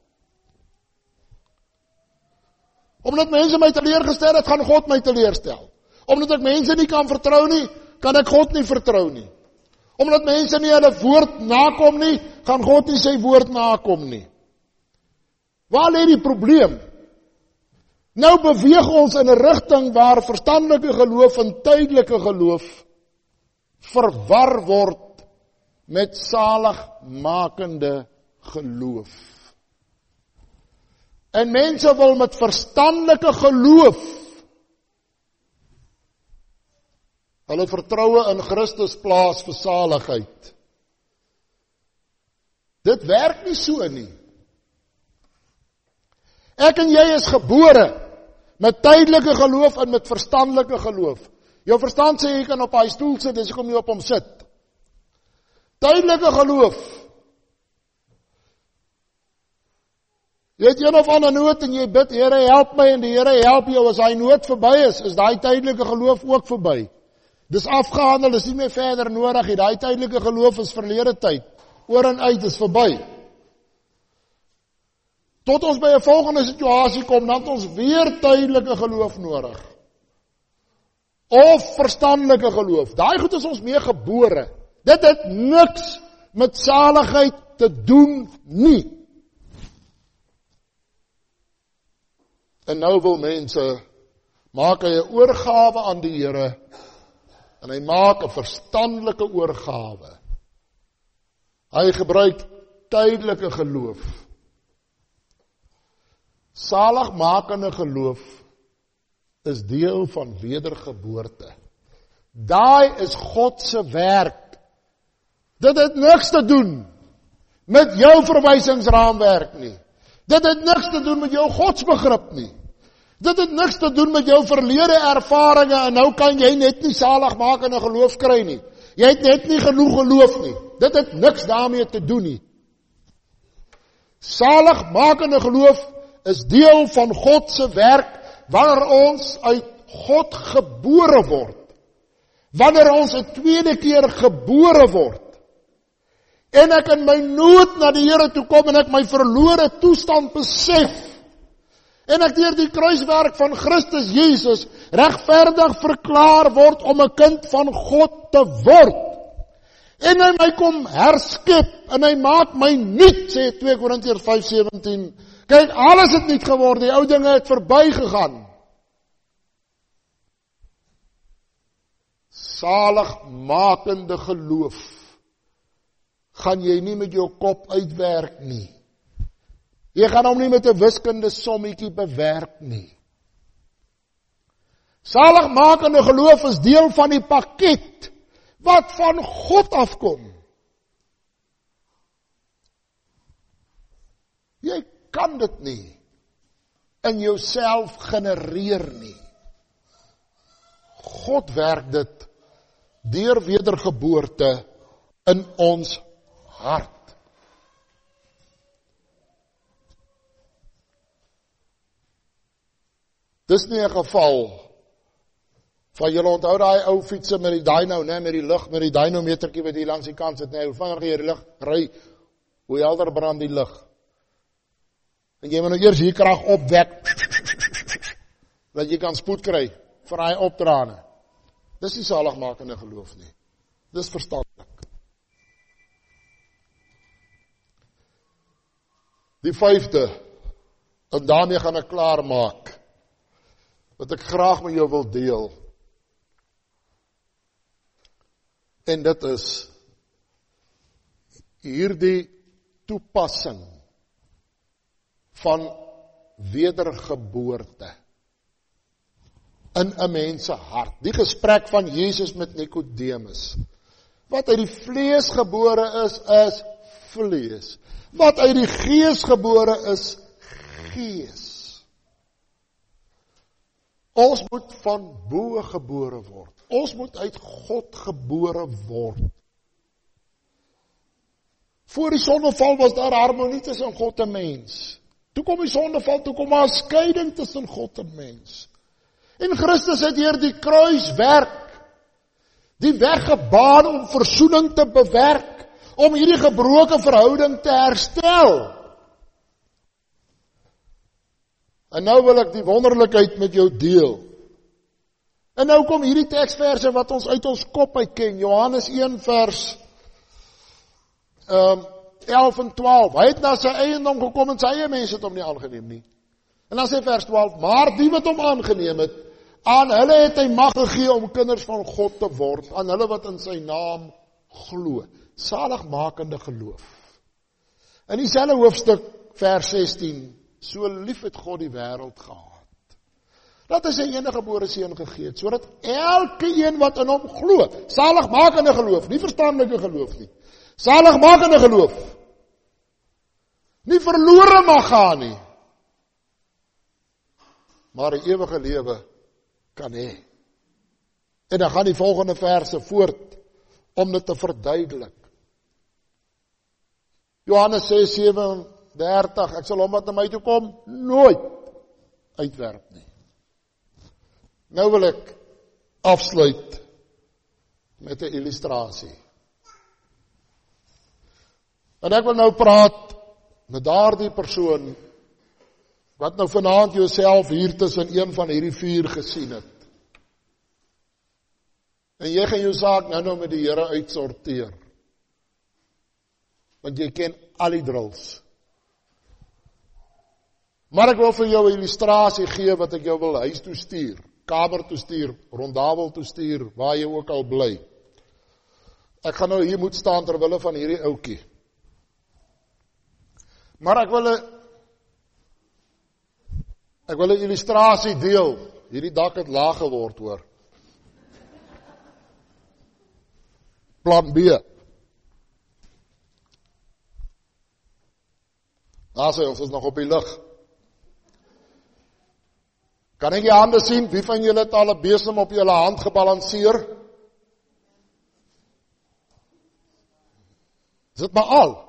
Speaker 1: Omdat mense my teleurgestel het, gaan God my teleurstel. Omdat ek mense nie kan vertrou nie, kan ek God nie vertrou nie. Omdat mense nie hulle woord nakom nie, gaan God nie sy woord nakom nie. Waar lê die probleem? Nou beweeg ons in 'n rigting waar verstandelike geloof en tydelike geloof verwar word met saligmakende geloof. En mense wil met verstandelike geloof hulle vertroue in Christus plaas vir saligheid. Dit werk nie so nie. Ek en jy is gebore met tydelike geloof en met verstandelike geloof. Jou verstand sê jy kan op hy stoel sit, dis hoekom jy op hom sit. Tydelike geloof. Jy het een of ander nood en jy bid, Here help my, en die Here help jou. As hy nood verby is, is daai tydelike geloof ook verby. Dis afgehandel, is nie meer verder nodig nie. Daai tydelike geloof is verlede tyd. Oor en uit is verby. Tot ons by 'n volgende situasie kom, dan het ons weer tydelike geloof nodig. Of verstandelike geloof. Daai goed is ons mee gebore. Dit het niks met saligheid te doen nie. En nou wil mense, maak hy 'n oorgawe aan die Here, en hy maak 'n verstandelike oorgawe. Hy gebruik tydelike geloof. Saligmakende geloof is deel van wedergeboorte. Daai is God se werk Dit het niks te doen met jou verwysingsraamwerk nie. Dit het niks te doen met jou godsbegrip nie. Dit het niks te doen met jou verlede ervarings en nou kan jy net nie saligmakende geloof kry nie. Jy het net nie genoeg geloof nie. Dit het niks daarmee te doen nie. Saligmakende geloof is deel van God se werk wanneer ons uit God gebore word. Wanneer ons 'n tweede keer gebore word. En ek in my nood na die Here toe kom en ek my verlore toestand besef. En ek deur die kruiswerk van Christus Jesus regverdig verklaar word om 'n kind van God te word. En hy my kom herskep en hy maak my nuut, sê twee Korintiërs vyf sewentien. Kyk, alles het nuut geword, die ou dinge het verbygegaan. Saligmakende geloof gaan jy nie met jou kop uitwerk nie. Jy gaan hom nie met 'n wiskunde sommetjie bewerk nie. Saligmakende geloof is deel van die pakket wat van God afkom. Jy kan dit nie in jouself genereer nie. God werk dit deur wedergeboorte in ons hart. Dis nie 'n geval van julle onthou daai ou fietsie met die dyno, né, met die lig, met die dynometertjie wat hier langs die kant sit, né, hoe vinnig jy die lig ry, hoe helder brand die lig. En jy moet nou eers hier krag opwek, dat jy kan spoed kry vir daai opdraande. Dis nie saligmakende geloof nie. Dis verstandelik. Die vyfde, en daarmee gaan ek klaar maak, wat ek graag met jou wil deel. En dit is hierdie toepassing van wedergeboorte in 'n mens se hart. Die gesprek van Jesus met Nikodemus. Wat uit die vlees gebore is, is vlees. Wat uit die gees gebore is, gees. Ons moet van bo gebore word. Ons moet uit God gebore word. Voor die sondeval was daar harmonie tussen God en mens. Toe kom die sondeval, toe kom daar skeiding tussen God en mens. En Christus het deur die kruiswerk die weg gebaan om versoening te bewerk, om hierdie gebroke verhouding te herstel. En nou wil ek die wonderlikheid met jou deel. En nou kom hierdie teksverse wat ons uit ons kop uit ken, Johannes een vers um, elf en twaalf. Hy het na sy eiendom gekom en sy eie mense het hom nie aangeneem nie. En dan sê vers twaalf, maar die wat hom aangeneem het, aan hulle het hy mag gegee om kinders van God te word, aan hulle wat in sy naam glo. Saligmakende geloof. In dieselfde hoofstuk vers sestien, so lief het God die wêreld gehad, dat hy sy enige gebore seun gegee het, sodat elke een wat in hom glo, saligmakende geloof, nie verstandelike geloof nie, saligmakende geloof, nie verlore mag gaan nie, maar 'n ewige lewe kan hê. En dan gaan die volgende verse voort om dit te verduidelik. Johannes ses sewendertig, ek sal hom wat na my toe kom nooit uitwerp nie. Nou wil ek afsluit met 'n illustrasie. En ek wil nou praat met daardie persoon wat nou vanaand jouself hier tussen een van hierdie vier gesien het. En jy gaan jou saak nou nou met die Here uitsorteer. Want jy ken al die drills. Maar ek wil vir jou 'n illustrasie gee wat ek jou wil huis toe stuur, kamer toe stuur, rondawel toe stuur, waar jy ook al bly. Ek gaan nou hier moet staan terwille van hierdie ouetjie. Maar ek wil 'n Ek wil 'n illustrasie deel. Hierdie dak het laag geword, hoor. Plan B. Daar sê ons is nog op die lig. Kan ek die hande sien? Wie van julle het al 'n besem op julle hand gebalanseer? Is dit maar al?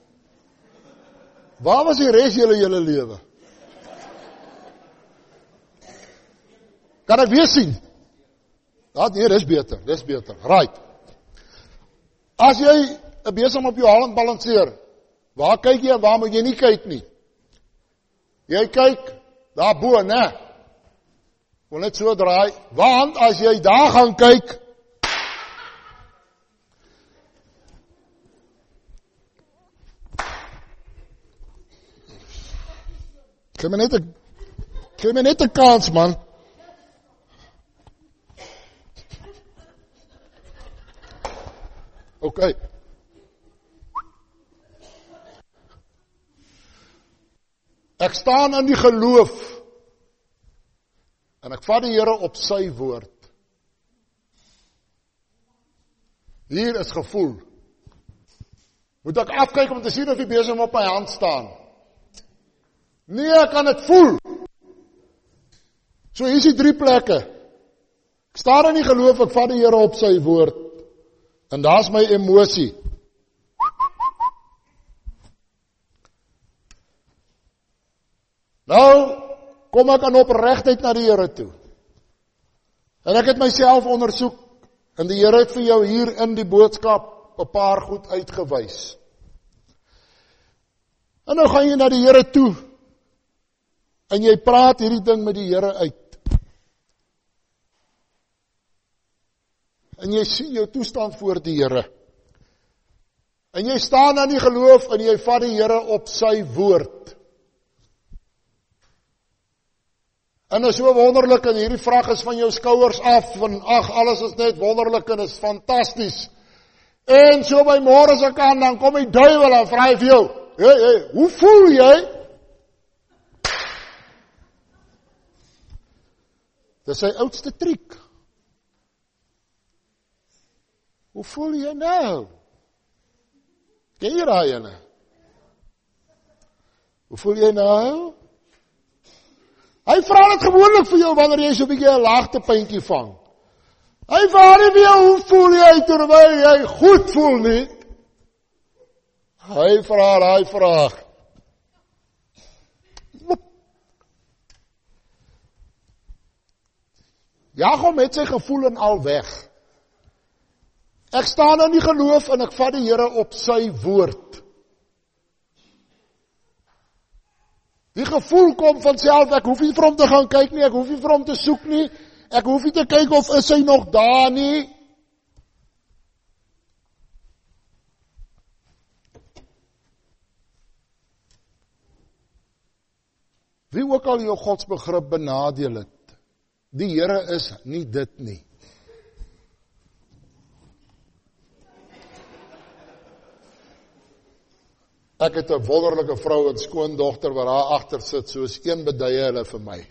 Speaker 1: Waar was die res julle julle lewe? Kan ek weer sien? Ja, nee, dis beter, dis beter. Right. As jy 'n besem op jou hand balanseer, waar kyk jy en waar moet jy nie kyk nie? Jy kyk daar bo, né? Wil net so draai, want as jy daar gaan kyk, Geef my net 'n Geef my net 'n kans, man. OK. Ek staan in die geloof en ek vat die Here op sy woord. Hier is gevoel. Moet ek afkyk om te sien of die besem op my hand staan? Nee, ek kan dit voel. So hier is die drie plekke. Ek staan in die geloof, ek vat die Here op sy woord. En daar's my emosie. Nou, kom ek aan opregtheid na die Here toe. En ek het myself ondersoek, en die Here het vir jou hier in die boodskap 'n paar goed uitgewys. En nou gaan jy na die Here toe, en jy praat hierdie ding met die Here uit. En jy sien jou toestand voor die Here. En jy staan aan die geloof, en jy vat die Here op sy woord. En is so wonderlik, en hierdie vraag is van jou skouers af, van ag, alles is net wonderlik, en is fantasties. En so by môre as ek aan, dan kom die duiwel en vra hy vir jou, hey, hey, hoe voel jy? Dis sy oudste triek. Hoe voel jy nou? Ken jy daai ene? Hoe voel jy nou? Hy vra dit gewoonlik vir jou wanneer jy so 'n bietjie 'n laagtepyntjie vang. Hy vra nie vir jou hoe voel jy terwyl jy goed voel nie. Hy vra daai vraag. Jakob het sy gevoel en al weg. Ek staan in die geloof en ek vat die Here op sy woord. Die gevoel kom van self, ek hoef nie vir hom te gaan kyk nie, ek hoef nie vir hom te soek nie, ek hoef nie te kyk of is hy nog daar nie. Wie ook al jou godsbegrip benadeel het, die Here is nie dit nie. Ek het 'n wonderlike vrou en skoondogter wat daar agter sit, soos een beduie hulle vir my.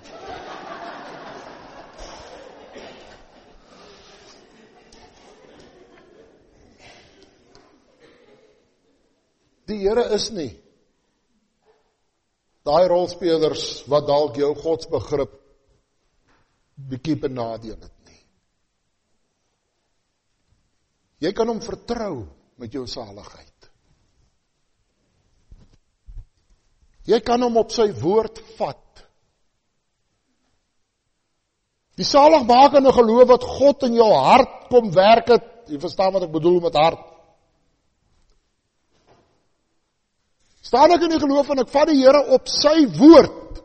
Speaker 1: Die Here is nie daai rolspelers wat dalk jou godsbegrip bietjie benadeel het nie. Jy kan hom vertrou met jou saligheid. Jy kan hom op sy woord vat. Die saligmakende geloof wat God in jou hart kom werk het, jy verstaan wat ek bedoel met hart. Staan ek in die geloof en ek vat die Here op sy woord.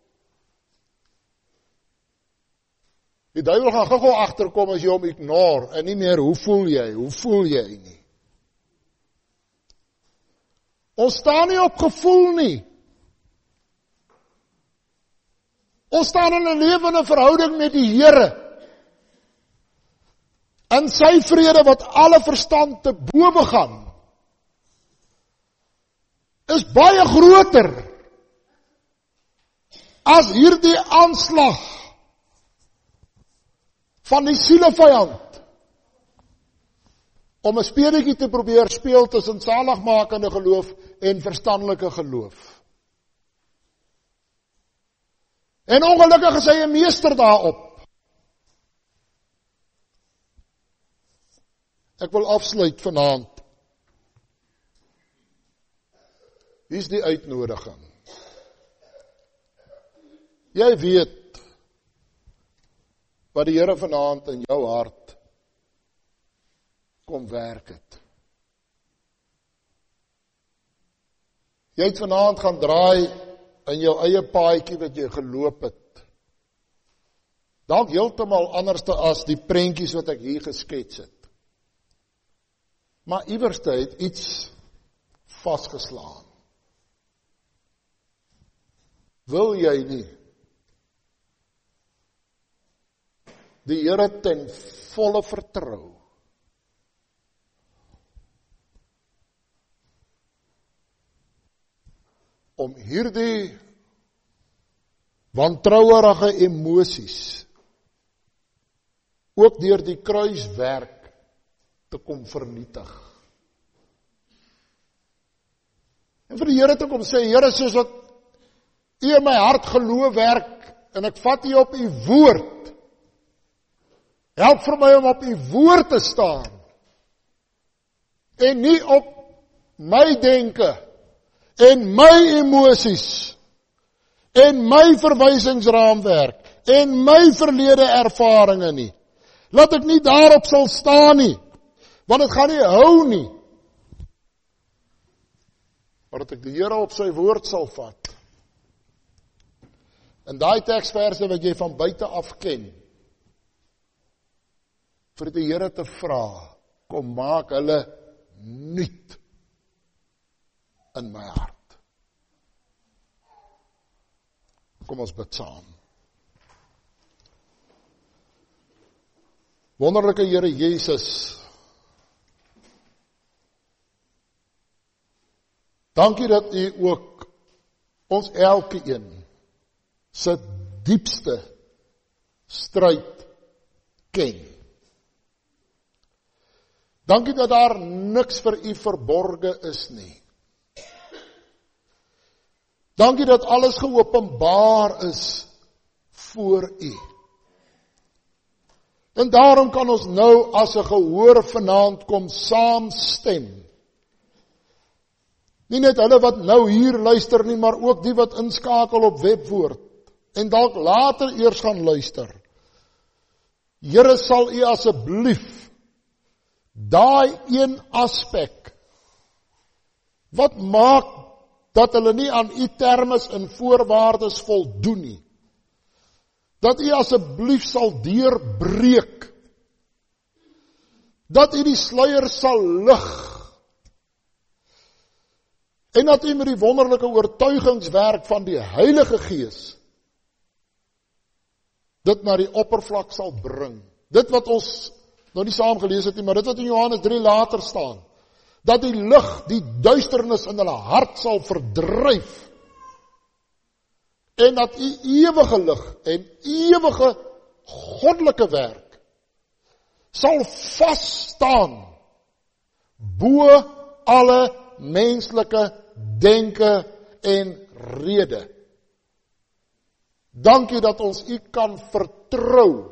Speaker 1: Die duiwel gaan gou-gou agterkom as jy hom ignore en nie meer hoe voel jy, hoe voel jy nie. Ons staan nie op gevoel nie. Ons staan in 'n lewende verhouding met die Here. In sy vrede wat alle verstand te bowe gaan, is baie groter as hierdie aanslag van die sielevyand. om 'n speletjie te probeer speel tussen saligmakende geloof en verstandelike geloof. En ongelukkig is hy 'n meester daarop. Ek wil afsluit vanaand. Hier is die uitnodiging. Jy weet wat die Here vanaand in jou hart kom werk het. Jy het vanaand gaan draai in jou eie paadjie wat jy geloop het. Dalk heeltemal anderste as die prentjies wat ek hier geskets het. Maar iewerste het iets vasgeslaan. Wil jy nie die Here ten volle vertrou? Om hierdie wantrouerige emosies ook deur die kruiswerk te kom vernietig. En vir die Here te kom sê, Here, soos wat U in my hart geloof werk, en ek vat U op U woord, help vir my om op U woord te staan, en nie op my denke, en my emosies, en my verwysingsraamwerk, en my verlede ervarings nie. Laat ek nie daarop sal staan nie, want het gaan nie hou nie. Maar dat ek die Here op sy woord sal vat. En daai teksverse wat jy van buite af ken, vir die Here te vra, kom maak hulle nuut in my hart. Kom ons bid saam. Wonderlike Here Jesus, dankie dat U ook ons elkeen se diepste stryd ken. Dankie dat daar niks vir U verborge is nie. Dankie dat alles geopenbaar is voor U. En daarom kan ons nou as 'n gehoor vanaand kom saamstem. Nie net hulle wat nou hier luister nie, maar ook die wat inskakel op Webwoord en dalk later eers gaan luister. Here, sal U asseblief daai een aspek wat maak dat hulle nie aan U termes en voorwaardes voldoen nie, dat U asseblief sal deurbreek, dat U die sluier sal lig, en dat U met die wonderlike oortuigingswerk van die Heilige Gees dit na die oppervlak sal bring. Dit wat ons nou nie saam gelees het nie, maar dit wat in Johannes drie later staan, dat die lig, die duisternis in hulle hart sal verdryf, en dat U ewige lig en ewige goddelike werk sal vasstaan bo alle menslike denke en rede. Dankie dat ons U kan vertrou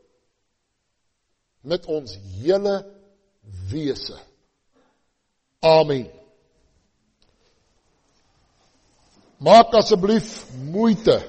Speaker 1: met ons hele wese. Amen. Maak asseblief moeite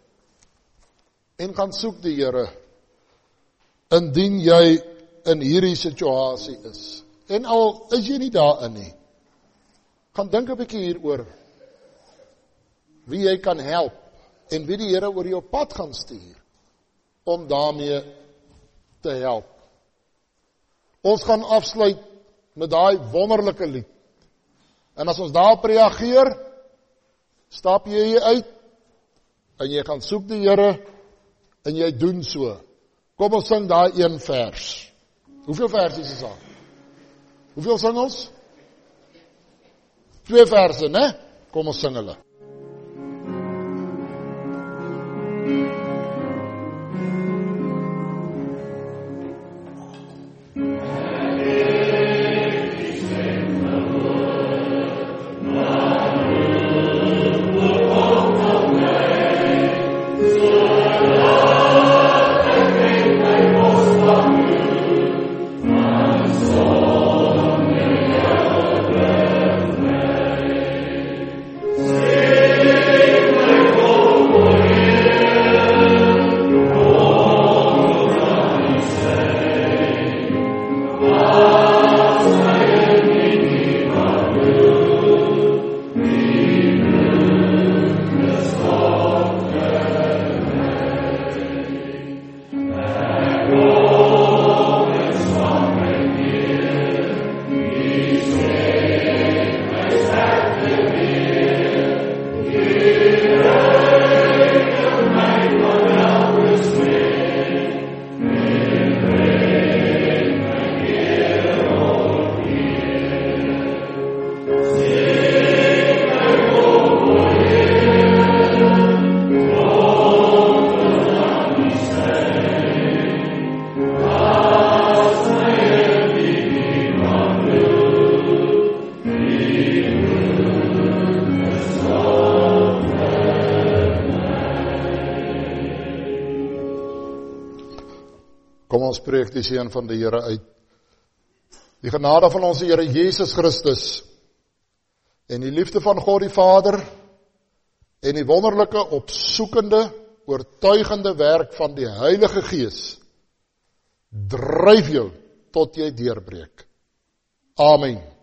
Speaker 1: en gaan soek die Here indien jy in hierdie situasie is. En al is jy nie daarin nie, gaan dink 'n bietjie hieroor wie jy kan help en wie die Here oor jou pad gaan stuur om daarmee te help. Ons gaan afsluit met daai wonderlike lied. En as ons daarop reageer, stap jy hier uit en jy gaan soek die Here en jy doen so. Kom ons sing daai een vers. Hoeveel versies is daar? Hoeveel sing ons? Twee verse, né? Kom ons sing hulle.
Speaker 2: Amen.
Speaker 1: Kom ons spreek die seën van die Here uit. Die genade van ons Here Jesus Christus en die liefde van God die Vader en die wonderlike, opsoekende, oortuigende werk van die Heilige Gees dryf jou tot jy deurbreek. Amen.